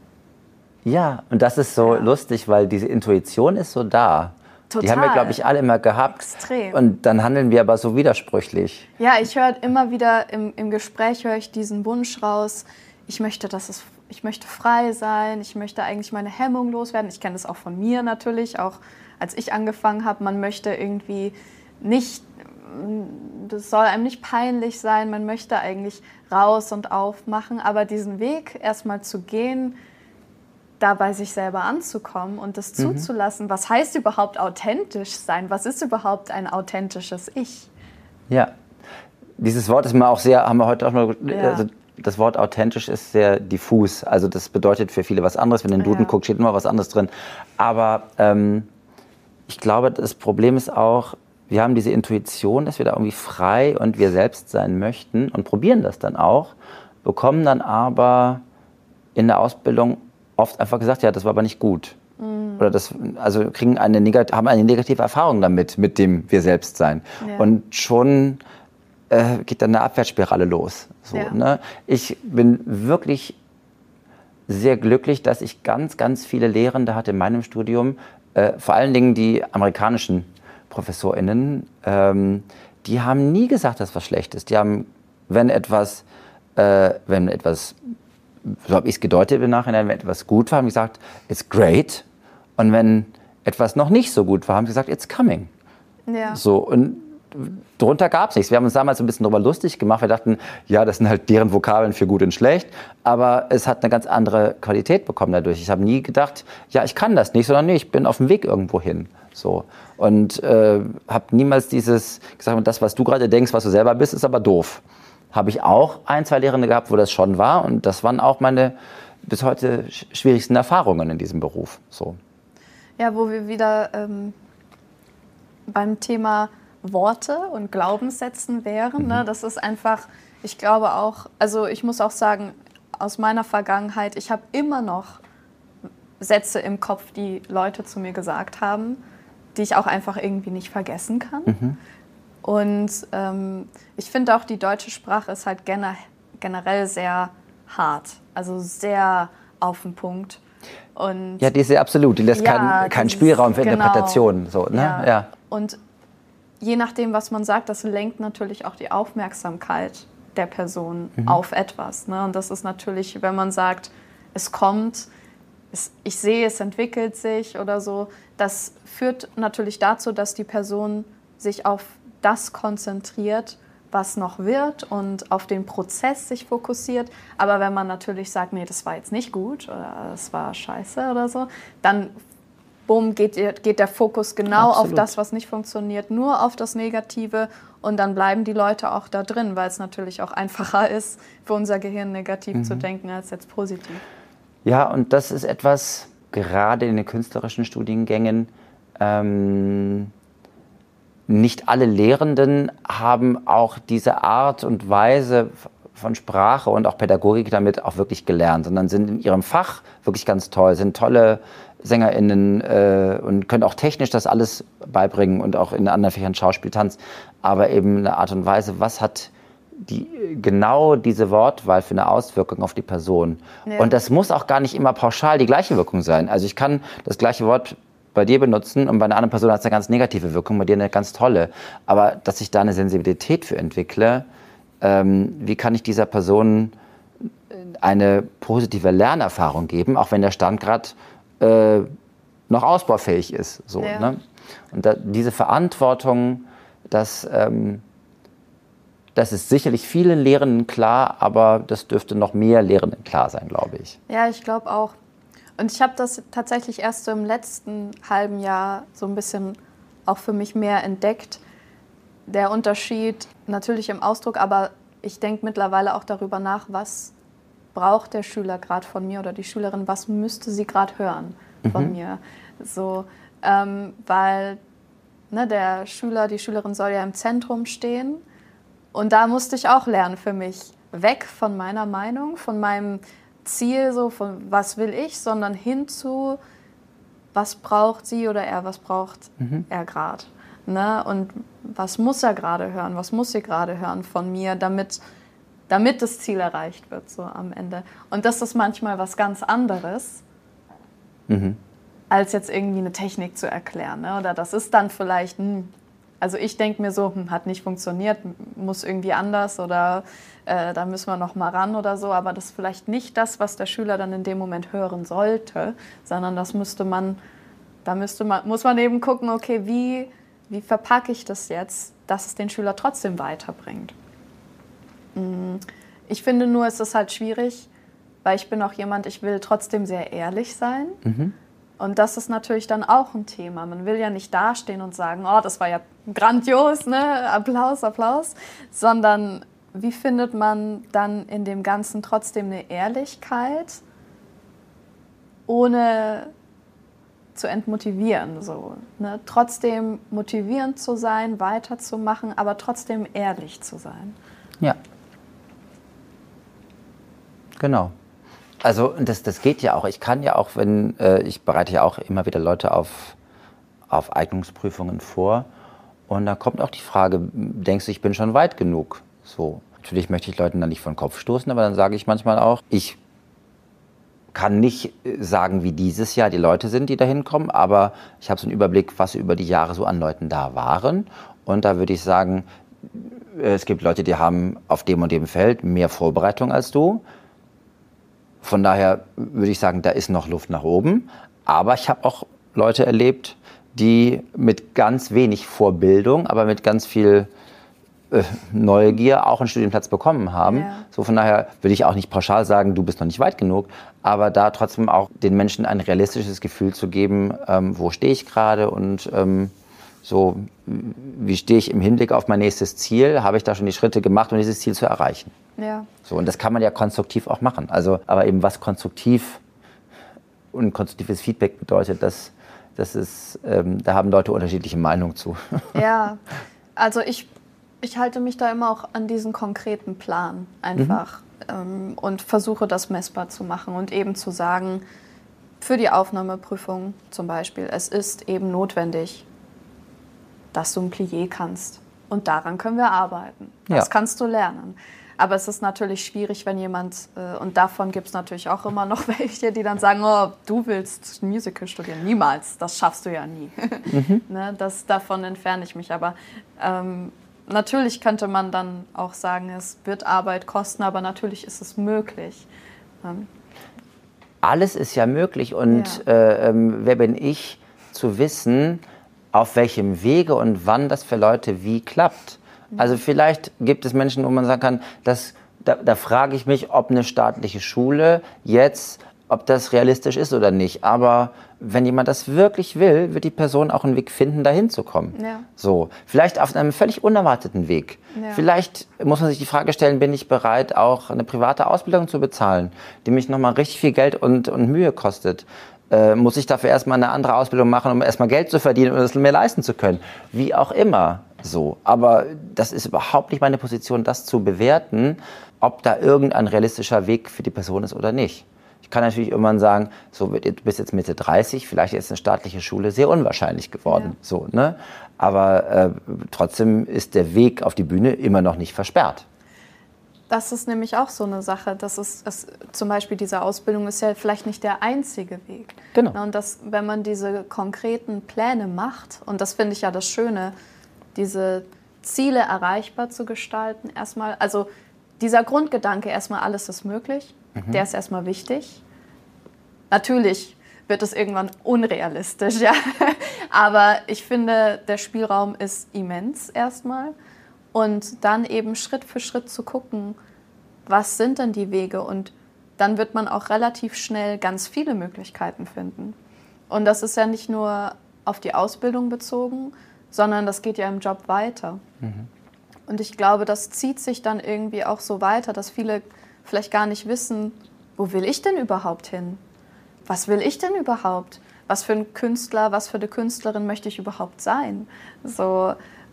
[SPEAKER 2] Ja, und das ist so ja. lustig, weil diese Intuition ist so da.
[SPEAKER 1] Total.
[SPEAKER 2] Die haben wir, glaube ich, alle immer gehabt.
[SPEAKER 1] Extrem.
[SPEAKER 2] Und dann handeln wir aber so widersprüchlich.
[SPEAKER 1] Ja, ich höre immer wieder im, im Gespräch, höre ich diesen Wunsch raus, ich möchte, dass es, ich möchte frei sein, ich möchte eigentlich meine Hemmung loswerden. Ich kenne das auch von mir natürlich, auch als ich angefangen habe, man möchte irgendwie nicht, das soll einem nicht peinlich sein, man möchte eigentlich raus und aufmachen, aber diesen Weg erstmal zu gehen, da bei sich selber anzukommen und das mhm. zuzulassen. Was heißt überhaupt authentisch sein? Was ist überhaupt ein authentisches Ich?
[SPEAKER 2] Ja, dieses Wort ist mal auch sehr, haben wir heute auch mal,
[SPEAKER 1] ja.
[SPEAKER 2] also das Wort authentisch ist sehr diffus. Also das bedeutet für viele was anderes. Wenn du in den Duden ja. guckst, steht immer was anderes drin. Aber ähm, ich glaube, das Problem ist auch, wir haben diese Intuition, dass wir da irgendwie frei und wir selbst sein möchten und probieren das dann auch, bekommen dann aber in der Ausbildung oft einfach gesagt, ja, das war aber nicht gut. Mhm. oder das, also kriegen eine negat- haben eine negative Erfahrung damit, mit dem wir selbst sein. Ja. Und schon äh, geht dann eine Abwärtsspirale los. So, ja. ne? Ich bin wirklich sehr glücklich, dass ich ganz, ganz viele Lehrende hatte in meinem Studium, äh, vor allen Dingen die amerikanischen ProfessorInnen, ähm, die haben nie gesagt, dass was schlecht ist. Die haben, wenn etwas, äh, wenn etwas, so habe ich es gedeutet im Nachhinein, wenn etwas gut war, haben die gesagt, it's great. Und wenn etwas noch nicht so gut war, haben sie gesagt, it's coming.
[SPEAKER 1] Ja.
[SPEAKER 2] So, und drunter gab es nichts. Wir haben uns damals ein bisschen darüber lustig gemacht. Wir dachten, ja, das sind halt deren Vokabeln für gut und schlecht. Aber es hat eine ganz andere Qualität bekommen dadurch. Ich habe nie gedacht, ja, ich kann das nicht, sondern nee, ich bin auf dem Weg irgendwo hin. So. Und äh, habe niemals dieses gesagt, das, was du gerade denkst, was du selber bist, ist aber doof. Habe ich auch ein, zwei Lehrende gehabt, wo das schon war. Und das waren auch meine bis heute schwierigsten Erfahrungen in diesem Beruf. So.
[SPEAKER 1] Ja, wo wir wieder ähm, beim Thema Worte und Glaubenssätzen wären. Mhm. Ne? Das ist einfach, ich glaube auch, also ich muss auch sagen, aus meiner Vergangenheit, ich habe immer noch Sätze im Kopf, die Leute zu mir gesagt haben, die ich auch einfach irgendwie nicht vergessen kann. Mhm. Und ähm, ich finde auch, die deutsche Sprache ist halt gener- generell sehr hart, also sehr auf den Punkt. Und
[SPEAKER 2] ja, die ist sehr absolut, die lässt
[SPEAKER 1] ja,
[SPEAKER 2] keinen kein Spielraum für genau, Interpretation. So, ne?
[SPEAKER 1] ja.
[SPEAKER 2] Ja.
[SPEAKER 1] Und je nachdem, was man sagt, das lenkt natürlich auch die Aufmerksamkeit der Person mhm. auf etwas. Ne? Und das ist natürlich, wenn man sagt, es kommt, es, ich sehe, es entwickelt sich oder so, das führt natürlich dazu, dass die Person sich auf das konzentriert, was noch wird und auf den Prozess sich fokussiert. Aber wenn man natürlich sagt, nee, das war jetzt nicht gut oder das war scheiße oder so, dann bumm, geht, geht der Fokus genau Absolut. Auf das, was nicht funktioniert, nur auf das Negative und dann bleiben die Leute auch da drin, weil es natürlich auch einfacher ist, für unser Gehirn negativ mhm. zu denken, als jetzt positiv.
[SPEAKER 2] Ja, und das ist etwas, gerade in den künstlerischen Studiengängen, ähm, nicht alle Lehrenden haben auch diese Art und Weise von Sprache und auch Pädagogik damit auch wirklich gelernt, sondern sind in ihrem Fach wirklich ganz toll, sind tolle SängerInnen äh, und können auch technisch das alles beibringen und auch in anderen Fächern Schauspiel, Tanz, aber eben eine Art und Weise, was hat die, genau diese Wortwahl für eine Auswirkung auf die Person. Ja. Und das muss auch gar nicht immer pauschal die gleiche Wirkung sein. Also ich kann das gleiche Wort bei dir benutzen und bei einer anderen Person hat es eine ganz negative Wirkung, bei dir eine ganz tolle. Aber dass ich da eine Sensibilität für entwickle, ähm, wie kann ich dieser Person eine positive Lernerfahrung geben, auch wenn der Stand gerade äh, noch ausbaufähig ist. So, ja. ne? Und da, diese Verantwortung, das, ähm, das ist sicherlich vielen Lehrenden klar, aber das dürfte noch mehr Lehrenden klar sein, glaube ich.
[SPEAKER 1] Ja, ich glaube auch. Und ich habe das tatsächlich erst so im letzten halben Jahr so ein bisschen auch für mich mehr entdeckt. Der Unterschied natürlich im Ausdruck, aber ich denke mittlerweile auch darüber nach, was braucht der Schüler gerade von mir oder die Schülerin, was müsste sie gerade hören von mhm. mir. So, ähm, weil ne, der Schüler, die Schülerin soll ja im Zentrum stehen. Und da musste ich auch lernen für mich, weg von meiner Meinung, von meinem Ziel, so von was will ich, sondern hin zu, was braucht sie oder er, was braucht mhm. er gerade. Ne? Und was muss er gerade hören, was muss sie gerade hören von mir, damit, damit das Ziel erreicht wird so am Ende. Und das ist manchmal was ganz anderes, mhm. als jetzt irgendwie eine Technik zu erklären. Ne? Oder das ist dann vielleicht, hm, also ich denke mir so, hm, hat nicht funktioniert, muss irgendwie anders oder äh, da müssen wir noch mal ran oder so. Aber das ist vielleicht nicht das, was der Schüler dann in dem Moment hören sollte, sondern das müsste man, da müsste man, muss man eben gucken, okay, wie, wie verpacke ich das jetzt, dass es den Schüler trotzdem weiterbringt. Ich finde nur, es ist halt schwierig, weil ich bin auch jemand, ich will trotzdem sehr ehrlich sein. Mhm. Und das ist natürlich dann auch ein Thema. Man will ja nicht dastehen und sagen, oh, das war ja grandios, ne? Applaus, Applaus. Sondern wie findet man dann in dem Ganzen trotzdem eine Ehrlichkeit, ohne zu entmotivieren. So, ne? Trotzdem motivierend zu sein, weiterzumachen, aber trotzdem ehrlich zu sein.
[SPEAKER 2] Ja. Genau. Also das, das geht ja auch. Ich kann ja auch, wenn, äh, ich bereite ja auch immer wieder Leute auf, auf Eignungsprüfungen vor. Und da kommt auch die Frage, denkst du, ich bin schon weit genug? So. Natürlich möchte ich Leuten dann nicht vor den Kopf stoßen, aber dann sage ich manchmal auch, ich kann nicht sagen, wie dieses Jahr die Leute sind, die da hinkommen, aber ich habe so einen Überblick, was über die Jahre so an Leuten da waren. Und da würde ich sagen, es gibt Leute, die haben auf dem und dem Feld mehr Vorbereitung als du. Von daher würde ich sagen, da ist noch Luft nach oben. Aber ich habe auch Leute erlebt, die mit ganz wenig Vorbildung, aber mit ganz viel äh, Neugier auch einen Studienplatz bekommen haben. Ja. So von daher würde ich auch nicht pauschal sagen, du bist noch nicht weit genug, aber da trotzdem auch den Menschen ein realistisches Gefühl zu geben, ähm, wo stehe ich gerade und ähm, so, wie stehe ich im Hinblick auf mein nächstes Ziel? Habe ich da schon die Schritte gemacht, um dieses Ziel zu erreichen?
[SPEAKER 1] Ja.
[SPEAKER 2] So, und das kann man ja konstruktiv auch machen. Also, aber eben was konstruktiv und konstruktives Feedback bedeutet, das, das ist, ähm, da haben Leute unterschiedliche Meinungen zu.
[SPEAKER 1] Ja, also ich, ich halte mich da immer auch an diesen konkreten Plan einfach mhm. ähm, und versuche das messbar zu machen und eben zu sagen, für die Aufnahmeprüfung zum Beispiel, es ist eben notwendig, dass du ein Plié kannst. Und daran können wir arbeiten. Das ja. kannst du lernen. Aber es ist natürlich schwierig, wenn jemand, äh, und davon gibt es natürlich auch immer noch welche, die dann sagen, oh, du willst Musical studieren. Niemals, das schaffst du ja nie. Mhm. ne, das, davon entferne ich mich. Aber ähm, natürlich könnte man dann auch sagen, es wird Arbeit kosten, aber natürlich ist es möglich. Ähm.
[SPEAKER 2] Alles ist ja möglich. Und ja. Äh, ähm, wer bin ich, zu wissen, auf welchem Wege und wann das für Leute wie klappt. Also vielleicht gibt es Menschen, wo man sagen kann, dass, da, da frage ich mich, ob eine staatliche Schule jetzt, ob das realistisch ist oder nicht. Aber wenn jemand das wirklich will, wird die Person auch einen Weg finden, dahin zu kommen. Ja. So, vielleicht auf einem völlig unerwarteten Weg. Ja. Vielleicht muss man sich die Frage stellen, bin ich bereit, auch eine private Ausbildung zu bezahlen, die mich nochmal richtig viel Geld und, und Mühe kostet. Äh, muss ich dafür erstmal eine andere Ausbildung machen, um erstmal Geld zu verdienen und es mir leisten zu können. Wie auch immer so. Aber das ist überhaupt nicht meine Position, das zu bewerten, ob da irgendein realistischer Weg für die Person ist oder nicht. Ich kann natürlich irgendwann sagen, so, du bist jetzt Mitte dreißig, vielleicht ist eine staatliche Schule sehr unwahrscheinlich geworden. Ja. So, ne? Aber äh, trotzdem ist der Weg auf die Bühne immer noch nicht versperrt.
[SPEAKER 1] Das ist nämlich auch so eine Sache. Das ist, es, zum Beispiel diese Ausbildung ist ja vielleicht nicht der einzige Weg.
[SPEAKER 2] Genau.
[SPEAKER 1] Und das, wenn man diese konkreten Pläne macht, und das finde ich ja das Schöne, diese Ziele erreichbar zu gestalten, erstmal, also dieser Grundgedanke, erstmal alles ist möglich, mhm. der ist erstmal wichtig. Natürlich wird es irgendwann unrealistisch, ja. Aber ich finde, der Spielraum ist immens erstmal. Und dann eben Schritt für Schritt zu gucken, was sind denn die Wege? Und dann wird man auch relativ schnell ganz viele Möglichkeiten finden. Und das ist ja nicht nur auf die Ausbildung bezogen, sondern das geht ja im Job weiter. Mhm. Und ich glaube, das zieht sich dann irgendwie auch so weiter, dass viele vielleicht gar nicht wissen, wo will ich denn überhaupt hin? Was will ich denn überhaupt? Was für ein Künstler, was für eine Künstlerin möchte ich überhaupt sein? So.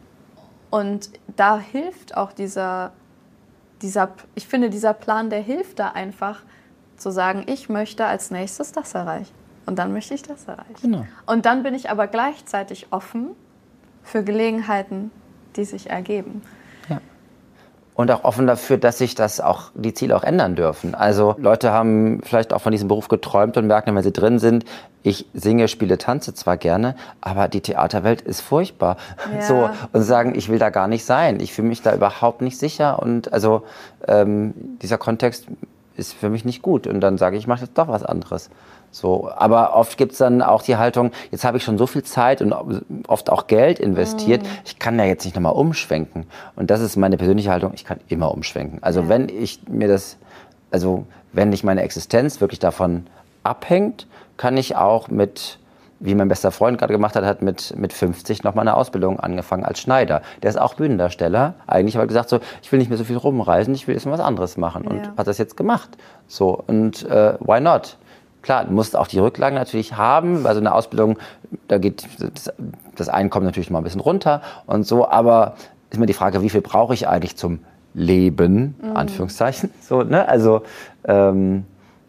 [SPEAKER 1] Und da hilft auch dieser, dieser, ich finde, dieser Plan, der hilft da einfach, zu sagen, ich möchte als nächstes das erreichen. Und dann möchte ich das erreichen. Genau. Und dann bin ich aber gleichzeitig offen für Gelegenheiten, die sich ergeben.
[SPEAKER 2] Ja. Und auch offen dafür, dass sich das auch, die Ziele auch ändern dürfen. Also Leute haben vielleicht auch von diesem Beruf geträumt und merken, wenn sie drin sind, ich singe, spiele, tanze zwar gerne, aber die Theaterwelt ist furchtbar. Ja. So, und sagen, ich will da gar nicht sein. Ich fühle mich da überhaupt nicht sicher. Und also ähm, dieser Kontext ist für mich nicht gut. Und dann sage ich, ich mache jetzt doch was anderes. So, aber oft gibt es dann auch die Haltung, jetzt habe ich schon so viel Zeit und oft auch Geld investiert, mm. ich kann ja jetzt nicht nochmal umschwenken. Und das ist meine persönliche Haltung, ich kann immer umschwenken. Also ja. wenn ich mir das, also wenn nicht meine Existenz wirklich davon abhängt, kann ich auch mit, wie mein bester Freund gerade gemacht hat, hat mit, mit fünfzig nochmal eine Ausbildung angefangen als Schneider. Der ist auch Bühnendarsteller. Eigentlich aber gesagt so, ich will nicht mehr so viel rumreisen, ich will jetzt mal was anderes machen. Ja. Und hat das jetzt gemacht. So, und äh, why not? Klar, du musst auch die Rücklagen natürlich haben. Bei so einer Ausbildung, da geht das, das Einkommen natürlich mal ein bisschen runter und so. Aber ist mir die Frage, wie viel brauche ich eigentlich zum Leben, mhm. Anführungszeichen. So, ne? Also, ähm,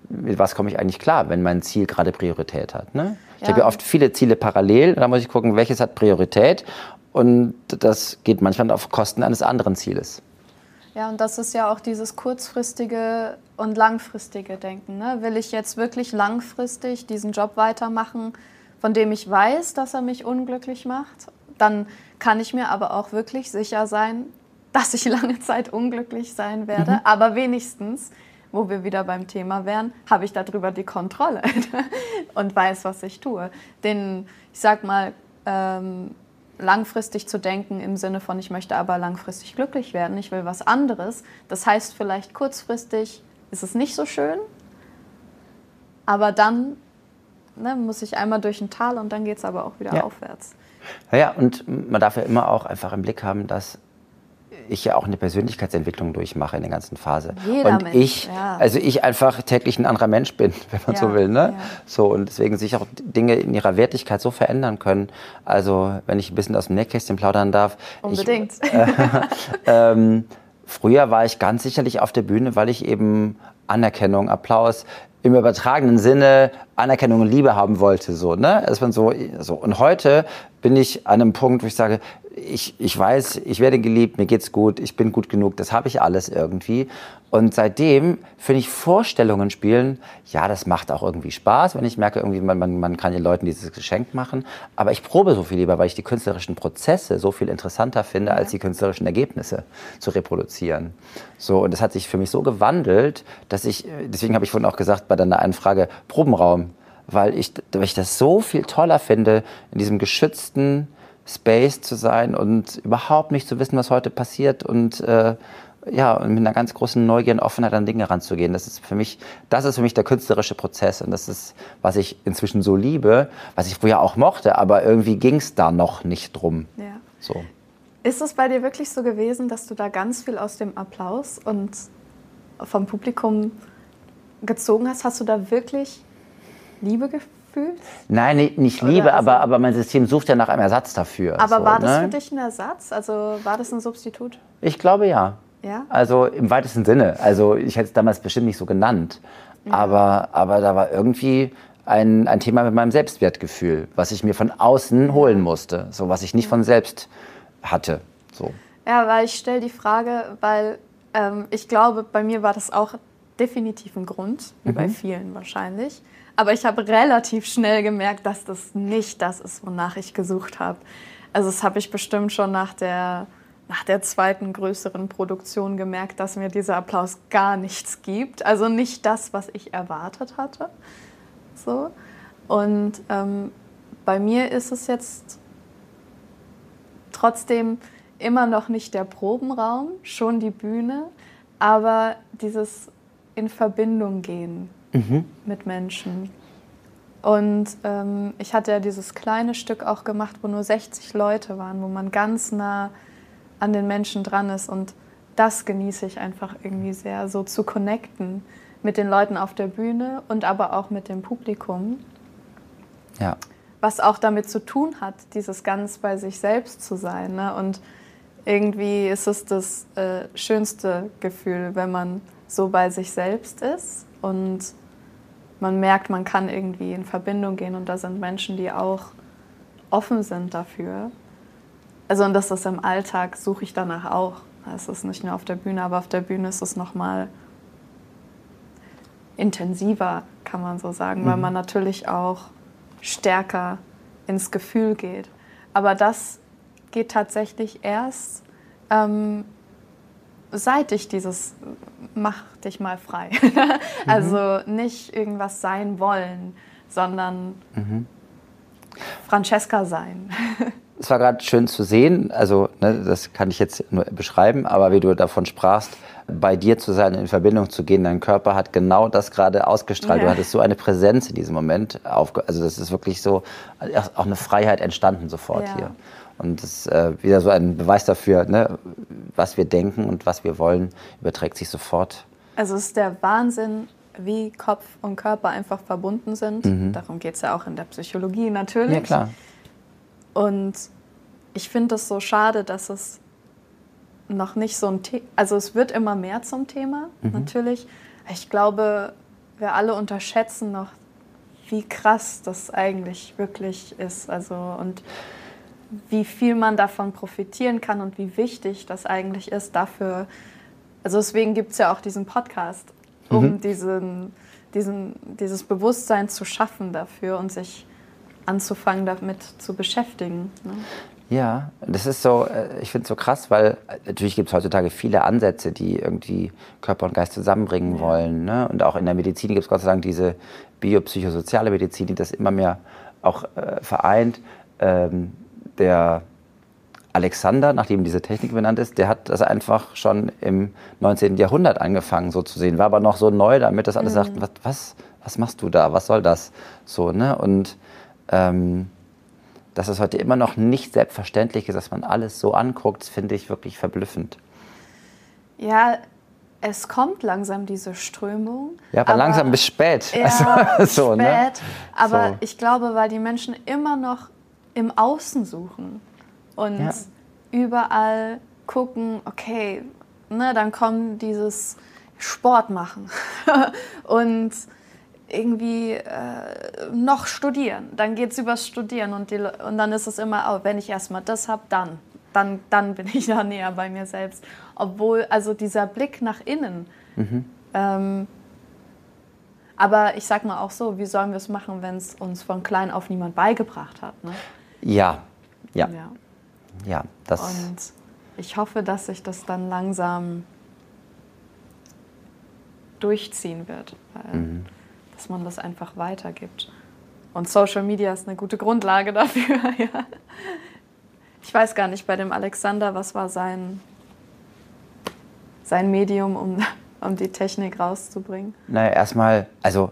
[SPEAKER 2] mit was komme ich eigentlich klar, wenn mein Ziel gerade Priorität hat. Ne? Ich
[SPEAKER 1] Ja.
[SPEAKER 2] habe ja oft viele Ziele parallel und da muss ich gucken, welches hat Priorität und das geht manchmal auf Kosten eines anderen Zieles.
[SPEAKER 1] Ja, und das ist ja auch dieses kurzfristige und langfristige Denken. Ne? Will ich jetzt wirklich langfristig diesen Job weitermachen, von dem ich weiß, dass er mich unglücklich macht? Dann kann ich mir aber auch wirklich sicher sein, dass ich lange Zeit unglücklich sein werde. Mhm. Aber wenigstens, wo wir wieder beim Thema wären, habe ich darüber die Kontrolle und weiß, was ich tue. Den, ich sag mal, ähm, langfristig zu denken im Sinne von, ich möchte aber langfristig glücklich werden, ich will was anderes. Das heißt, vielleicht kurzfristig ist es nicht so schön, aber dann ne, muss ich einmal durch ein Tal und dann geht es aber auch wieder
[SPEAKER 2] ja.
[SPEAKER 1] aufwärts.
[SPEAKER 2] Ja, ja, und man darf ja immer auch einfach im Blick haben, dass ich ja auch eine Persönlichkeitsentwicklung durchmache in der ganzen Phase.
[SPEAKER 1] Jeder
[SPEAKER 2] und
[SPEAKER 1] Mensch,
[SPEAKER 2] ich,
[SPEAKER 1] ja.
[SPEAKER 2] also ich einfach täglich ein anderer Mensch bin, wenn man
[SPEAKER 1] ja,
[SPEAKER 2] so will, ne?
[SPEAKER 1] Ja.
[SPEAKER 2] So, und deswegen sich auch Dinge in ihrer Wertigkeit so verändern können. Also, wenn ich ein bisschen aus dem Nähkästchen plaudern darf.
[SPEAKER 1] Unbedingt.
[SPEAKER 2] Ich, äh, ähm, früher war ich ganz sicherlich auf der Bühne, weil ich eben Anerkennung, Applaus, im übertragenen Sinne Anerkennung und Liebe haben wollte. So, ne? Dass man so, so. Und heute bin ich an einem Punkt, wo ich sage, ich, ich weiß, ich werde geliebt, mir geht's gut, ich bin gut genug, das habe ich alles irgendwie. Und seitdem finde ich Vorstellungen spielen, ja, das macht auch irgendwie Spaß, wenn ich merke, irgendwie man, man, man kann den Leuten dieses Geschenk machen. Aber ich probe so viel lieber, weil ich die künstlerischen Prozesse so viel interessanter finde, ja. als die künstlerischen Ergebnisse zu reproduzieren. So, und das hat sich für mich so gewandelt, dass ich, deswegen habe ich vorhin auch gesagt, bei deiner einen Frage, Probenraum, weil ich, weil ich das so viel toller finde, in diesem geschützten Space zu sein und überhaupt nicht zu wissen, was heute passiert und äh, ja, und mit einer ganz großen Neugier und Offenheit an Dinge ranzugehen. Das ist für mich, das ist für mich der künstlerische Prozess und das ist, was ich inzwischen so liebe, was ich früher auch mochte, aber irgendwie ging es da noch nicht drum.
[SPEAKER 1] Ja.
[SPEAKER 2] So.
[SPEAKER 1] Ist es bei dir wirklich so gewesen, dass du da ganz viel aus dem Applaus und vom Publikum gezogen hast? Hast du da wirklich Liebe gefühlt?
[SPEAKER 2] Nein, nicht, nicht Liebe, also, aber, aber mein System sucht ja nach einem Ersatz dafür.
[SPEAKER 1] Aber
[SPEAKER 2] so,
[SPEAKER 1] war das
[SPEAKER 2] ne?
[SPEAKER 1] für dich ein Ersatz? Also war das ein Substitut?
[SPEAKER 2] Ich glaube ja.
[SPEAKER 1] Ja?
[SPEAKER 2] Also im weitesten Sinne. Also ich hätte es damals bestimmt nicht so genannt. Ja. Aber, aber da war irgendwie ein, ein Thema mit meinem Selbstwertgefühl, was ich mir von außen holen musste. So, was ich nicht von selbst hatte. So.
[SPEAKER 1] Ja, weil ich stelle die Frage, weil ähm, ich glaube, bei mir war das auch definitiv ein Grund, wie mhm. bei vielen wahrscheinlich. Aber ich habe relativ schnell gemerkt, dass das nicht das ist, wonach ich gesucht habe. Also das habe ich bestimmt schon nach der, nach der zweiten größeren Produktion gemerkt, dass mir dieser Applaus gar nichts gibt. Also nicht das, was ich erwartet hatte. So. Und ähm, bei mir ist es jetzt trotzdem immer noch nicht der Probenraum, schon die Bühne, aber dieses in Verbindung gehen. Mhm. mit Menschen. Und ähm, ich hatte ja dieses kleine Stück auch gemacht, wo nur sechzig Leute waren, wo man ganz nah an den Menschen dran ist. Und das genieße ich einfach irgendwie sehr, so zu connecten mit den Leuten auf der Bühne und aber auch mit dem Publikum.
[SPEAKER 2] Ja.
[SPEAKER 1] Was auch damit zu tun hat, dieses ganz bei sich selbst zu sein. Ne? Und irgendwie ist es das äh, schönste Gefühl, wenn man so bei sich selbst ist und man merkt, man kann irgendwie in Verbindung gehen und da sind Menschen, die auch offen sind dafür. Also und das ist im Alltag, suche ich danach auch. Es ist nicht nur auf der Bühne, aber auf der Bühne ist es nochmal intensiver, kann man so sagen, mhm. weil man natürlich auch stärker ins Gefühl geht. Aber das geht tatsächlich erst, ähm, seit ich dieses mach dich mal frei. Also nicht irgendwas sein wollen, sondern mhm. Francesca sein.
[SPEAKER 2] Es war gerade schön zu sehen, also ne, das kann ich jetzt nur beschreiben, aber wie du davon sprachst, bei dir zu sein, in Verbindung zu gehen, dein Körper hat genau das gerade ausgestrahlt. Ja. Du hattest so eine Präsenz in diesem Moment, aufge- also das ist wirklich so, auch eine Freiheit entstanden sofort ja. hier. Und das ist äh, wieder so ein Beweis dafür, ne, was wir denken und was wir wollen, überträgt sich sofort.
[SPEAKER 1] Also es ist der Wahnsinn, wie Kopf und Körper einfach verbunden sind. Mhm. Darum geht es ja auch in der Psychologie natürlich.
[SPEAKER 2] Ja, klar.
[SPEAKER 1] Und ich finde es so schade, dass es noch nicht so ein Thema, also es wird immer mehr zum Thema, mhm. natürlich. Ich glaube, wir alle unterschätzen noch, wie krass das eigentlich wirklich ist. Also, und wie viel man davon profitieren kann und wie wichtig das eigentlich ist dafür. Also deswegen gibt es ja auch diesen Podcast, um mhm. diesen, diesen, dieses Bewusstsein zu schaffen dafür und sich anzufangen damit zu beschäftigen. Ne?
[SPEAKER 2] Ja, das ist so, ich finde es so krass, weil natürlich gibt es heutzutage viele Ansätze, die irgendwie Körper und Geist zusammenbringen ja. wollen. Ne? Und auch in der Medizin gibt es Gott sei Dank diese biopsychosoziale Medizin, die das immer mehr auch äh, vereint. Ähm, der Alexander, nach dem diese Technik benannt ist, der hat das einfach schon im neunzehnten Jahrhundert angefangen so zu sehen. War aber noch so neu, damit das alle mhm. sagten, was, was, was machst du da, was soll das? So, ne? Und ähm, dass es heute immer noch nicht selbstverständlich ist, dass man alles so anguckt, finde ich wirklich verblüffend.
[SPEAKER 1] Ja, es kommt langsam diese Strömung.
[SPEAKER 2] Ja, aber, aber langsam bis spät.
[SPEAKER 1] Ja,
[SPEAKER 2] also, so,
[SPEAKER 1] spät.
[SPEAKER 2] Ne?
[SPEAKER 1] Aber
[SPEAKER 2] so.
[SPEAKER 1] Ich glaube, weil die Menschen immer noch im Außen suchen und ja. überall gucken, okay, ne, dann kommt dieses Sport machen und irgendwie äh, noch studieren. Dann geht es übers Studieren und, die, und dann ist es immer, oh, wenn ich erstmal das habe, dann, dann, dann bin ich da näher bei mir selbst. Obwohl, also dieser Blick nach innen. Mhm. Ähm, aber ich sag mal auch so, wie sollen wir es machen, wenn es uns von klein auf niemand beigebracht hat? Ne?
[SPEAKER 2] Ja, ja,
[SPEAKER 1] ja.
[SPEAKER 2] ja. Das
[SPEAKER 1] und ich hoffe, dass sich das dann langsam durchziehen wird. Weil mhm. dass man das einfach weitergibt. Und Social Media ist eine gute Grundlage dafür. Ja. Ich weiß gar nicht, bei dem Alexander, was war sein, sein Medium, um, um die Technik rauszubringen?
[SPEAKER 2] Naja, erstmal, also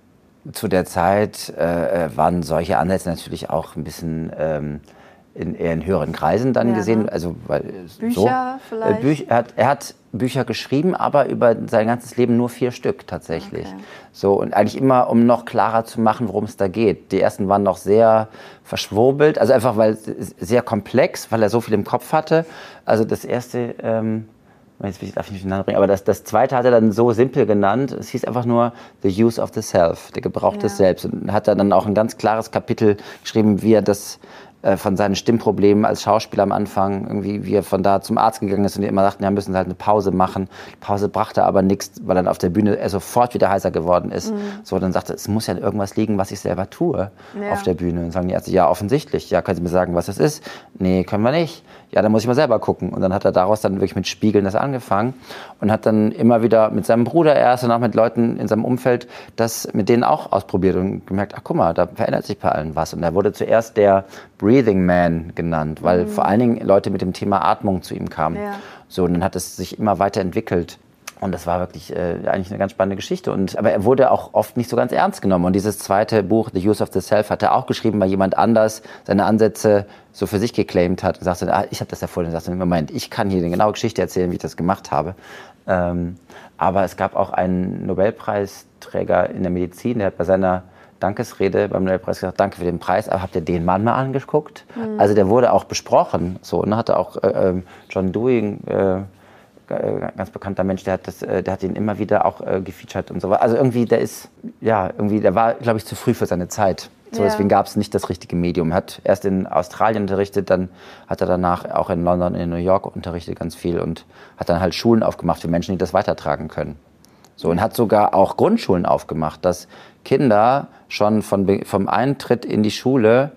[SPEAKER 2] zu der Zeit äh, waren solche Ansätze natürlich auch ein bisschen ähm, in, eher in höheren Kreisen dann ja, gesehen.
[SPEAKER 1] Ne?
[SPEAKER 2] Also, weil,
[SPEAKER 1] Bücher
[SPEAKER 2] so,
[SPEAKER 1] vielleicht?
[SPEAKER 2] Äh, Büch, er, hat, er hat Bücher geschrieben, aber über sein ganzes Leben nur vier Stück tatsächlich.
[SPEAKER 1] Okay.
[SPEAKER 2] So, und eigentlich immer, um noch klarer zu machen, worum es da geht. Die ersten waren noch sehr verschwurbelt, also einfach weil sehr komplex, weil er so viel im Kopf hatte. Also das erste, ähm, jetzt darf ich nicht durcheinander bringen, aber das, das zweite hat er dann so simpel genannt. Es hieß einfach nur The Use of the Self, der Gebrauch ja. des Selbst. Und hat er dann auch ein ganz klares Kapitel geschrieben, wie er das von seinen Stimmproblemen als Schauspieler am Anfang, irgendwie, wie er von da zum Arzt gegangen ist und die immer sagten, ja, müssen halt eine Pause machen. Die Pause brachte aber nichts, weil dann auf der Bühne er sofort wieder heißer geworden ist. Mhm. So, dann sagte er, es muss ja irgendwas liegen, was ich selber tue ja. auf der Bühne. Und sagen die Ärzte, ja, offensichtlich. Ja, können Sie mir sagen, was das ist? Nee, können wir nicht. Ja, dann muss ich mal selber gucken. Und dann hat er daraus dann wirklich mit Spiegeln das angefangen und hat dann immer wieder mit seinem Bruder erst und auch mit Leuten in seinem Umfeld das mit denen auch ausprobiert und gemerkt, ach guck mal, da verändert sich bei allen was. Und er wurde zuerst der Breathing Man genannt, weil mhm. vor allen Dingen Leute mit dem Thema Atmung zu ihm kamen. Ja. So, und dann hat es sich immer weiter entwickelt. Und das war wirklich äh, eigentlich eine ganz spannende Geschichte. Und, aber er wurde auch oft nicht so ganz ernst genommen. Und dieses zweite Buch, The Use of the Self, hat er auch geschrieben, weil jemand anders seine Ansätze so für sich geclaimt hat und sagte, ah, ich habe das erfunden. Und sagte, Moment, ich kann hier eine genaue Geschichte erzählen, wie ich das gemacht habe. Ähm, aber es gab auch einen Nobelpreisträger in der Medizin, der hat bei seiner Dankesrede beim Nobelpreis gesagt, danke für den Preis, aber habt ihr den Mann mal angeguckt? Mhm. Also der wurde auch besprochen. So, und hatte auch äh, John Dewey, äh, ganz bekannter Mensch, der hat, das, der hat ihn immer wieder auch äh, gefeatured und so weiter. Also irgendwie, der ist, ja, irgendwie, der war, glaube ich, zu früh für seine Zeit. So, ja. Deswegen gab es nicht das richtige Medium. Er hat erst in Australien unterrichtet, dann hat er danach auch in London, in New York unterrichtet ganz viel und hat dann halt Schulen aufgemacht für Menschen, die das weitertragen können. So, und hat sogar auch Grundschulen aufgemacht, dass Kinder schon von, vom Eintritt in die Schule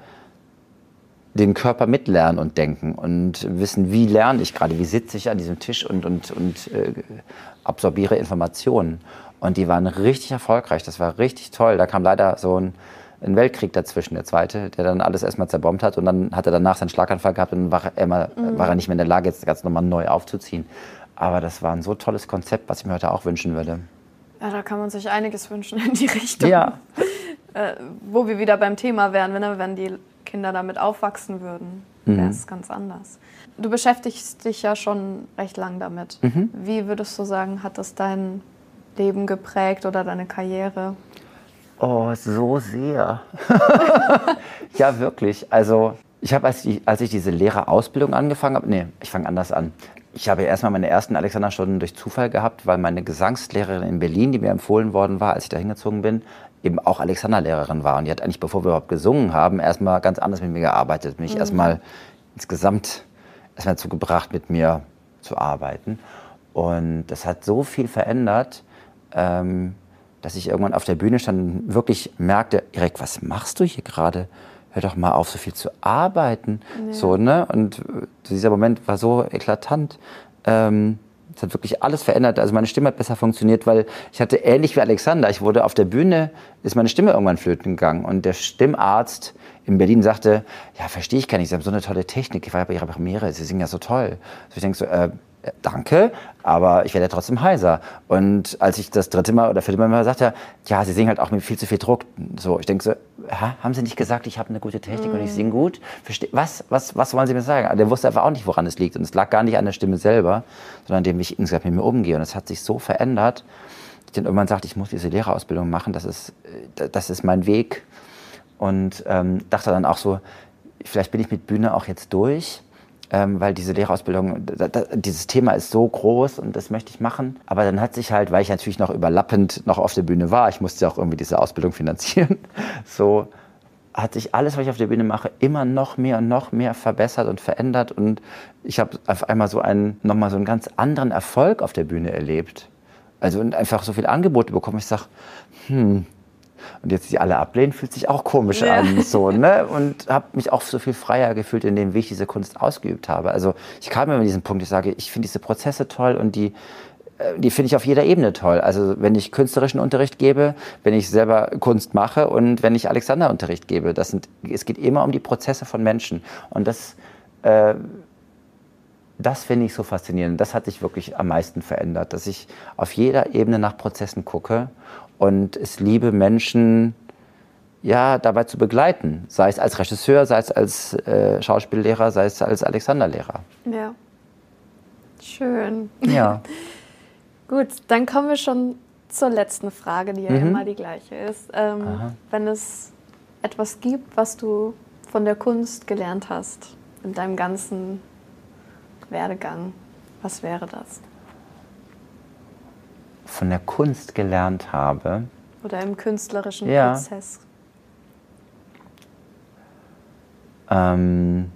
[SPEAKER 2] den Körper mitlernen und denken und wissen, wie lerne ich gerade, wie sitze ich an diesem Tisch und, und, und äh, absorbiere Informationen. Und die waren richtig erfolgreich, das war richtig toll. Da kam leider so ein, ein Weltkrieg dazwischen, der zweite, der dann alles erstmal zerbombt hat und dann hat er danach seinen Schlaganfall gehabt und war er, immer, mhm. war er nicht mehr in der Lage, jetzt ganz nochmal neu aufzuziehen. Aber das war ein so tolles Konzept, was ich mir heute auch wünschen würde.
[SPEAKER 1] Ja, da kann man sich einiges wünschen in die Richtung.
[SPEAKER 2] Ja.
[SPEAKER 1] äh, wo wir wieder beim Thema wären, wenn, wenn die Kinder damit aufwachsen würden, wäre es mhm. ganz anders. Du beschäftigst dich ja schon recht lang damit. Mhm. Wie würdest du sagen, hat das dein Leben geprägt oder deine Karriere?
[SPEAKER 2] Oh, so sehr. Ja, wirklich. Also ich habe, als, als ich diese Lehrerausbildung angefangen habe, nee, ich fange anders an. Ich habe erstmal meine ersten Alexanderstunden durch Zufall gehabt, weil meine Gesangslehrerin in Berlin, die mir empfohlen worden war, als ich da hingezogen bin, eben auch Alexanderlehrerin war. Und die hat eigentlich, bevor wir überhaupt gesungen haben, erstmal ganz anders mit mir gearbeitet. Mich mhm. erstmal insgesamt erstmal dazu gebracht, mit mir zu arbeiten. Und das hat so viel verändert, ähm, dass ich irgendwann auf der Bühne stand und wirklich merkte, Erik, was machst du hier gerade? Hör doch mal auf, so viel zu arbeiten. Ja. So, ne? Und dieser Moment war so eklatant. Ähm, es hat wirklich alles verändert. Also meine Stimme hat besser funktioniert, weil ich hatte ähnlich wie Alexander. Ich wurde auf der Bühne, ist meine Stimme irgendwann flöten gegangen. Und der Stimmarzt in Berlin sagte, ja, verstehe ich gar nicht, Sie haben so eine tolle Technik. Ich war ja bei Ihrer Premiere, Sie singen ja so toll. Also ich denke so, äh, danke, aber ich werde ja trotzdem heiser. Und als ich das dritte Mal oder vierte Mal mal sagte, ja, Sie singen halt auch mit viel zu viel Druck. So, ich denke so, ha, haben Sie nicht gesagt, ich habe eine gute Technik mm. und ich singe gut? Verste was, was, was wollen Sie mir sagen? Der wusste einfach auch nicht, woran es liegt. Und es lag gar nicht an der Stimme selber, sondern an dem, wie ich insgesamt mit mir umgehe. Und es hat sich so verändert, dass ich dann irgendwann sagte, ich muss diese Lehrerausbildung machen, das ist, das ist mein Weg. Und ähm, dachte dann auch so, vielleicht bin ich mit Bühne auch jetzt durch. Ähm, weil diese Lehrerausbildung, da, da, dieses Thema ist so groß und das möchte ich machen. Aber dann hat sich halt, weil ich natürlich noch überlappend noch auf der Bühne war, ich musste ja auch irgendwie diese Ausbildung finanzieren, so hat sich alles, was ich auf der Bühne mache, immer noch mehr und noch mehr verbessert und verändert. Und ich habe auf einmal so einen, nochmal so einen ganz anderen Erfolg auf der Bühne erlebt. Also und einfach so viele Angebote bekommen. Ich sage, hm, und jetzt die alle ablehnen, fühlt sich auch komisch ja. an. So, ne? Und habe mich auch so viel freier gefühlt in dem, wie ich diese Kunst ausgeübt habe. Also ich kam immer an diesen Punkt, ich sage, ich finde diese Prozesse toll und die, die finde ich auf jeder Ebene toll. Also wenn ich künstlerischen Unterricht gebe, wenn ich selber Kunst mache und wenn ich Alexanderunterricht gebe. Das sind, es geht immer um die Prozesse von Menschen. Und das, äh, das finde ich so faszinierend. Das hat sich wirklich am meisten verändert, dass ich auf jeder Ebene nach Prozessen gucke und es liebe, Menschen ja, dabei zu begleiten. Sei es als Regisseur, sei es als äh, Schauspiellehrer, sei es als Alexanderlehrer.
[SPEAKER 1] Ja, schön.
[SPEAKER 2] Ja.
[SPEAKER 1] Gut, dann kommen wir schon zur letzten Frage, die ja mhm. immer die gleiche ist. Ähm, wenn es etwas gibt, was du von der Kunst gelernt hast, in deinem ganzen Werdegang, was wäre das?
[SPEAKER 2] Von der Kunst gelernt habe.
[SPEAKER 1] Oder im künstlerischen
[SPEAKER 2] ja.
[SPEAKER 1] Prozess.
[SPEAKER 2] Ähm,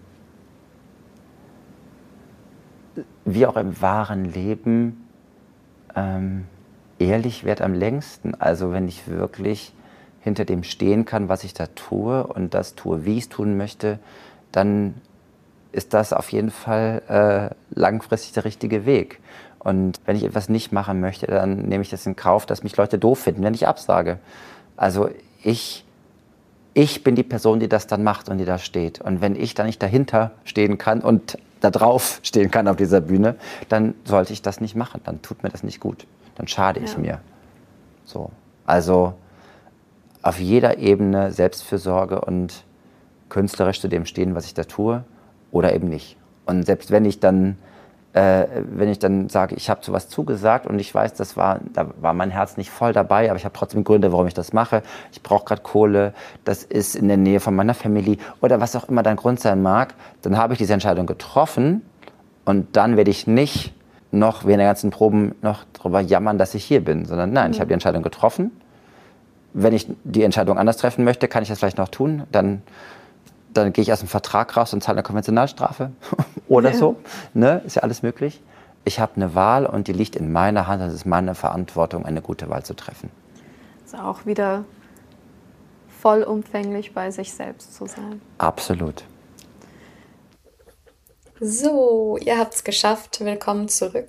[SPEAKER 2] wie auch im wahren Leben, ähm, ehrlich wird am längsten. Also wenn ich wirklich hinter dem stehen kann, was ich da tue und das tue, wie ich es tun möchte, dann ist das auf jeden Fall äh, langfristig der richtige Weg. Und wenn ich etwas nicht machen möchte, dann nehme ich das in Kauf, dass mich Leute doof finden, wenn ich absage. Also ich, ich bin die Person, die das dann macht und die da steht. Und wenn ich da nicht dahinter stehen kann und da drauf stehen kann auf dieser Bühne, dann sollte ich das nicht machen. Dann tut mir das nicht gut. Dann schade ich ja. mir. So. Also auf jeder Ebene Selbstfürsorge und künstlerisch zu dem stehen, was ich da tue oder eben nicht. Und selbst wenn ich dann Äh, wenn ich dann sage, ich habe zu was zugesagt und ich weiß, das war, da war mein Herz nicht voll dabei, aber ich habe trotzdem Gründe, warum ich das mache. Ich brauche gerade Kohle, das ist in der Nähe von meiner Familie oder was auch immer dein Grund sein mag, dann habe ich diese Entscheidung getroffen und dann werde ich nicht noch während der ganzen Proben noch darüber jammern, dass ich hier bin, sondern nein, mhm. ich habe die Entscheidung getroffen. Wenn ich die Entscheidung anders treffen möchte, kann ich das vielleicht noch tun, dann dann gehe ich aus dem Vertrag raus und zahle eine Konventionalstrafe oder ja. so. Ne? Ist ja alles möglich. Ich habe eine Wahl und die liegt in meiner Hand. Das ist meine Verantwortung, eine gute Wahl zu treffen.
[SPEAKER 1] Also auch wieder vollumfänglich bei sich selbst zu sein.
[SPEAKER 2] Absolut.
[SPEAKER 1] So, ihr habt es geschafft. Willkommen zurück.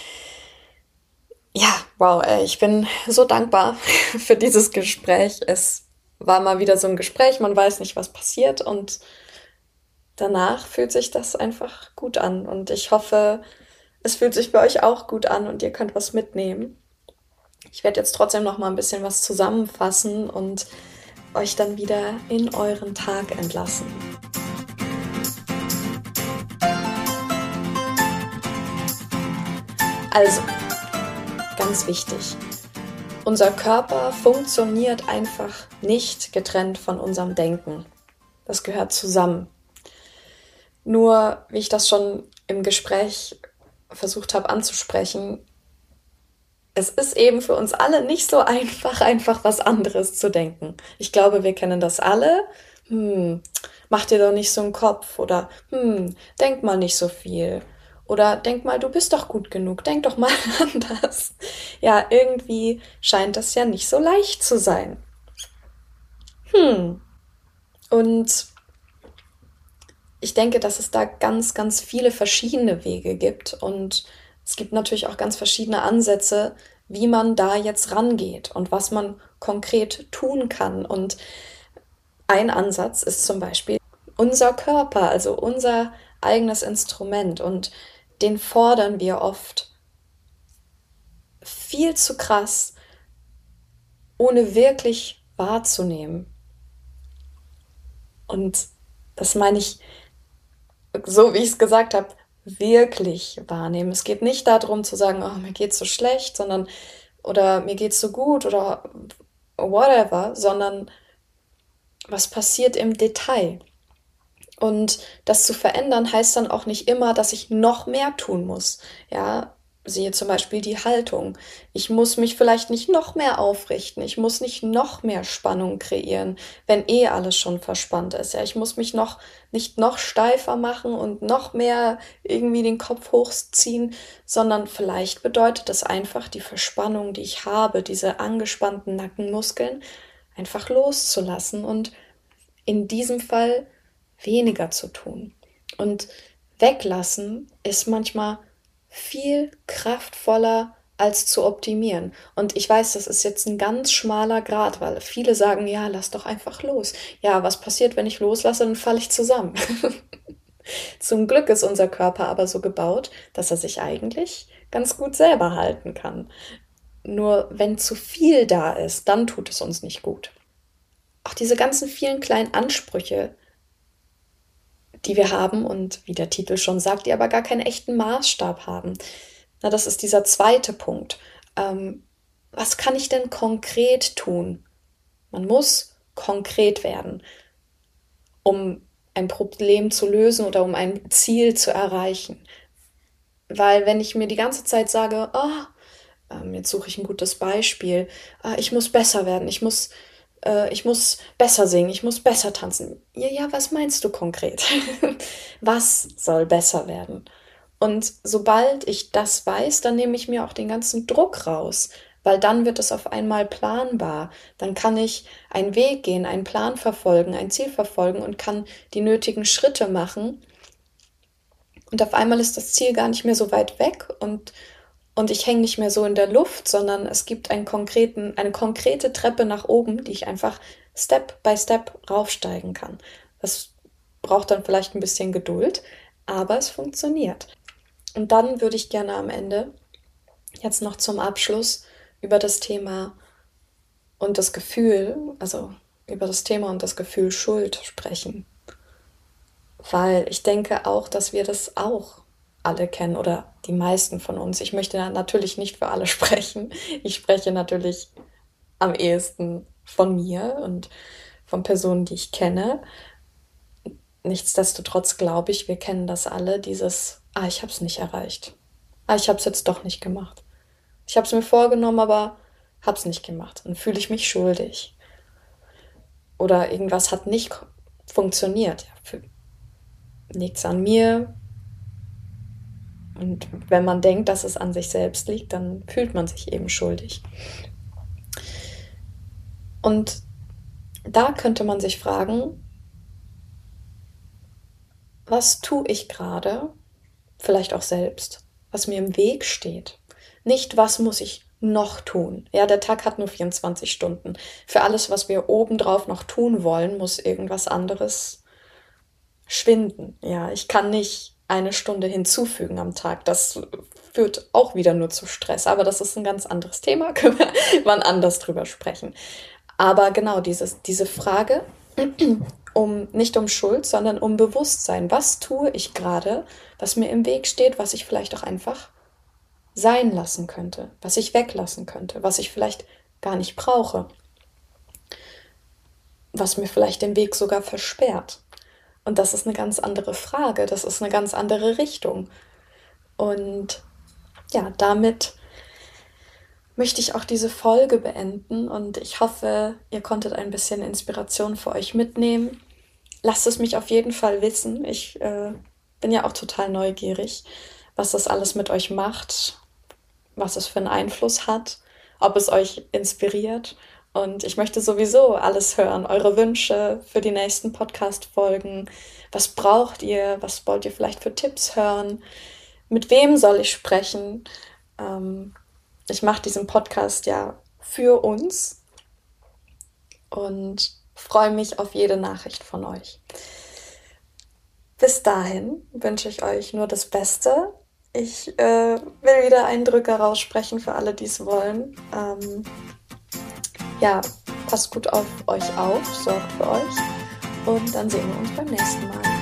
[SPEAKER 1] Ja, wow, ich bin so dankbar für dieses Gespräch. Es war mal wieder so ein Gespräch, man weiß nicht, was passiert und danach fühlt sich das einfach gut an und ich hoffe, es fühlt sich bei euch auch gut an und ihr könnt was mitnehmen. Ich werde jetzt trotzdem noch mal ein bisschen was zusammenfassen und euch dann wieder in euren Tag entlassen. Also, ganz wichtig. Unser Körper funktioniert einfach nicht getrennt von unserem Denken. Das gehört zusammen. Nur, wie ich das schon im Gespräch versucht habe anzusprechen, es ist eben für uns alle nicht so einfach, einfach was anderes zu denken. Ich glaube, wir kennen das alle. Hm, mach dir doch nicht so einen Kopf oder hm, denk mal nicht so viel. Oder denk mal, du bist doch gut genug, denk doch mal anders. Ja, irgendwie scheint das ja nicht so leicht zu sein. Hm. Und ich denke, dass es da ganz, ganz viele verschiedene Wege gibt. Und es gibt natürlich auch ganz verschiedene Ansätze, wie man da jetzt rangeht und was man konkret tun kann. Und ein Ansatz ist zum Beispiel unser Körper, also unser eigenes Instrument. Und den fordern wir oft viel zu krass, ohne wirklich wahrzunehmen. Und das meine ich, so wie ich es gesagt habe, wirklich wahrnehmen. Es geht nicht darum zu sagen, oh, mir geht's so schlecht, sondern oder mir geht's so gut oder whatever, sondern was passiert im Detail. Und das zu verändern heißt dann auch nicht immer, dass ich noch mehr tun muss. Ja, siehe zum Beispiel die Haltung. Ich muss mich vielleicht nicht noch mehr aufrichten. Ich muss nicht noch mehr Spannung kreieren, wenn eh alles schon verspannt ist. Ja, ich muss mich noch nicht noch steifer machen und noch mehr irgendwie den Kopf hochziehen, sondern vielleicht bedeutet das einfach, die Verspannung, die ich habe, diese angespannten Nackenmuskeln, einfach loszulassen und in diesem Fall weniger zu tun. Und weglassen ist manchmal viel kraftvoller als zu optimieren. Und ich weiß, das ist jetzt ein ganz schmaler Grat, weil viele sagen, ja, lass doch einfach los. Ja, was passiert, wenn ich loslasse, dann falle ich zusammen. Zum Glück ist unser Körper aber so gebaut, dass er sich eigentlich ganz gut selber halten kann. Nur wenn zu viel da ist, dann tut es uns nicht gut. Auch diese ganzen vielen kleinen Ansprüche, die wir haben und wie der Titel schon sagt, die aber gar keinen echten Maßstab haben. Na, das ist dieser zweite Punkt. Ähm, was kann ich denn konkret tun? Man muss konkret werden, um ein Problem zu lösen oder um ein Ziel zu erreichen. Weil wenn ich mir die ganze Zeit sage, oh, ähm, jetzt suche ich ein gutes Beispiel, äh, ich muss besser werden, ich muss äh, ich muss besser singen, ich muss besser tanzen. Ja, ja, was meinst du konkret? Was soll besser werden? Und sobald ich das weiß, dann nehme ich mir auch den ganzen Druck raus, weil dann wird es auf einmal planbar. Dann kann ich einen Weg gehen, einen Plan verfolgen, ein Ziel verfolgen und kann die nötigen Schritte machen. Und auf einmal ist das Ziel gar nicht mehr so weit weg und Und ich hänge nicht mehr so in der Luft, sondern es gibt einen konkreten, eine konkrete Treppe nach oben, die ich einfach Step by Step raufsteigen kann. Das braucht dann vielleicht ein bisschen Geduld, aber es funktioniert. Und dann würde ich gerne am Ende jetzt noch zum Abschluss über das Thema und das Gefühl, also über das Thema und das Gefühl Schuld sprechen. Weil ich denke auch, dass wir das auch alle kennen oder die meisten von uns. Ich möchte natürlich nicht für alle sprechen. Ich spreche natürlich am ehesten von mir und von Personen, die ich kenne. Nichtsdestotrotz glaube ich, wir kennen das alle, dieses, ah, ich habe es nicht erreicht. Ah, ich habe es jetzt doch nicht gemacht. Ich habe es mir vorgenommen, aber habe es nicht gemacht. Dann fühle ich mich schuldig. Oder irgendwas hat nicht funktioniert. Ja, liegt es an mir? Und wenn man denkt, dass es an sich selbst liegt, dann fühlt man sich eben schuldig. Und da könnte man sich fragen, was tue ich gerade, vielleicht auch selbst, was mir im Weg steht. Nicht, was muss ich noch tun. Ja, der Tag hat nur vierundzwanzig Stunden. Für alles, was wir obendrauf noch tun wollen, muss irgendwas anderes schwinden. Ja, ich kann nicht eine Stunde hinzufügen am Tag. Das führt auch wieder nur zu Stress. Aber das ist ein ganz anderes Thema. Können wir wann anders drüber sprechen. Aber genau dieses, diese Frage, um, nicht um Schuld, sondern um Bewusstsein. Was tue ich gerade, was mir im Weg steht, was ich vielleicht auch einfach sein lassen könnte, was ich weglassen könnte, was ich vielleicht gar nicht brauche, was mir vielleicht den Weg sogar versperrt. Und das ist eine ganz andere Frage, das ist eine ganz andere Richtung. Und ja, damit möchte ich auch diese Folge beenden und ich hoffe, ihr konntet ein bisschen Inspiration für euch mitnehmen. Lasst es mich auf jeden Fall wissen. Ich äh, bin ja auch total neugierig, was das alles mit euch macht, was es für einen Einfluss hat, ob es euch inspiriert. Und ich möchte sowieso alles hören, eure Wünsche für die nächsten Podcast-Folgen. Was braucht ihr? Was wollt ihr vielleicht für Tipps hören? Mit wem soll ich sprechen? Ähm, ich mache diesen Podcast ja für uns und freue mich auf jede Nachricht von euch. Bis dahin wünsche ich euch nur das Beste. Ich äh, will wieder einen Drücker raussprechen für alle, die es wollen. Ähm, ja, passt gut auf euch auf, sorgt für euch und dann sehen wir uns beim nächsten Mal.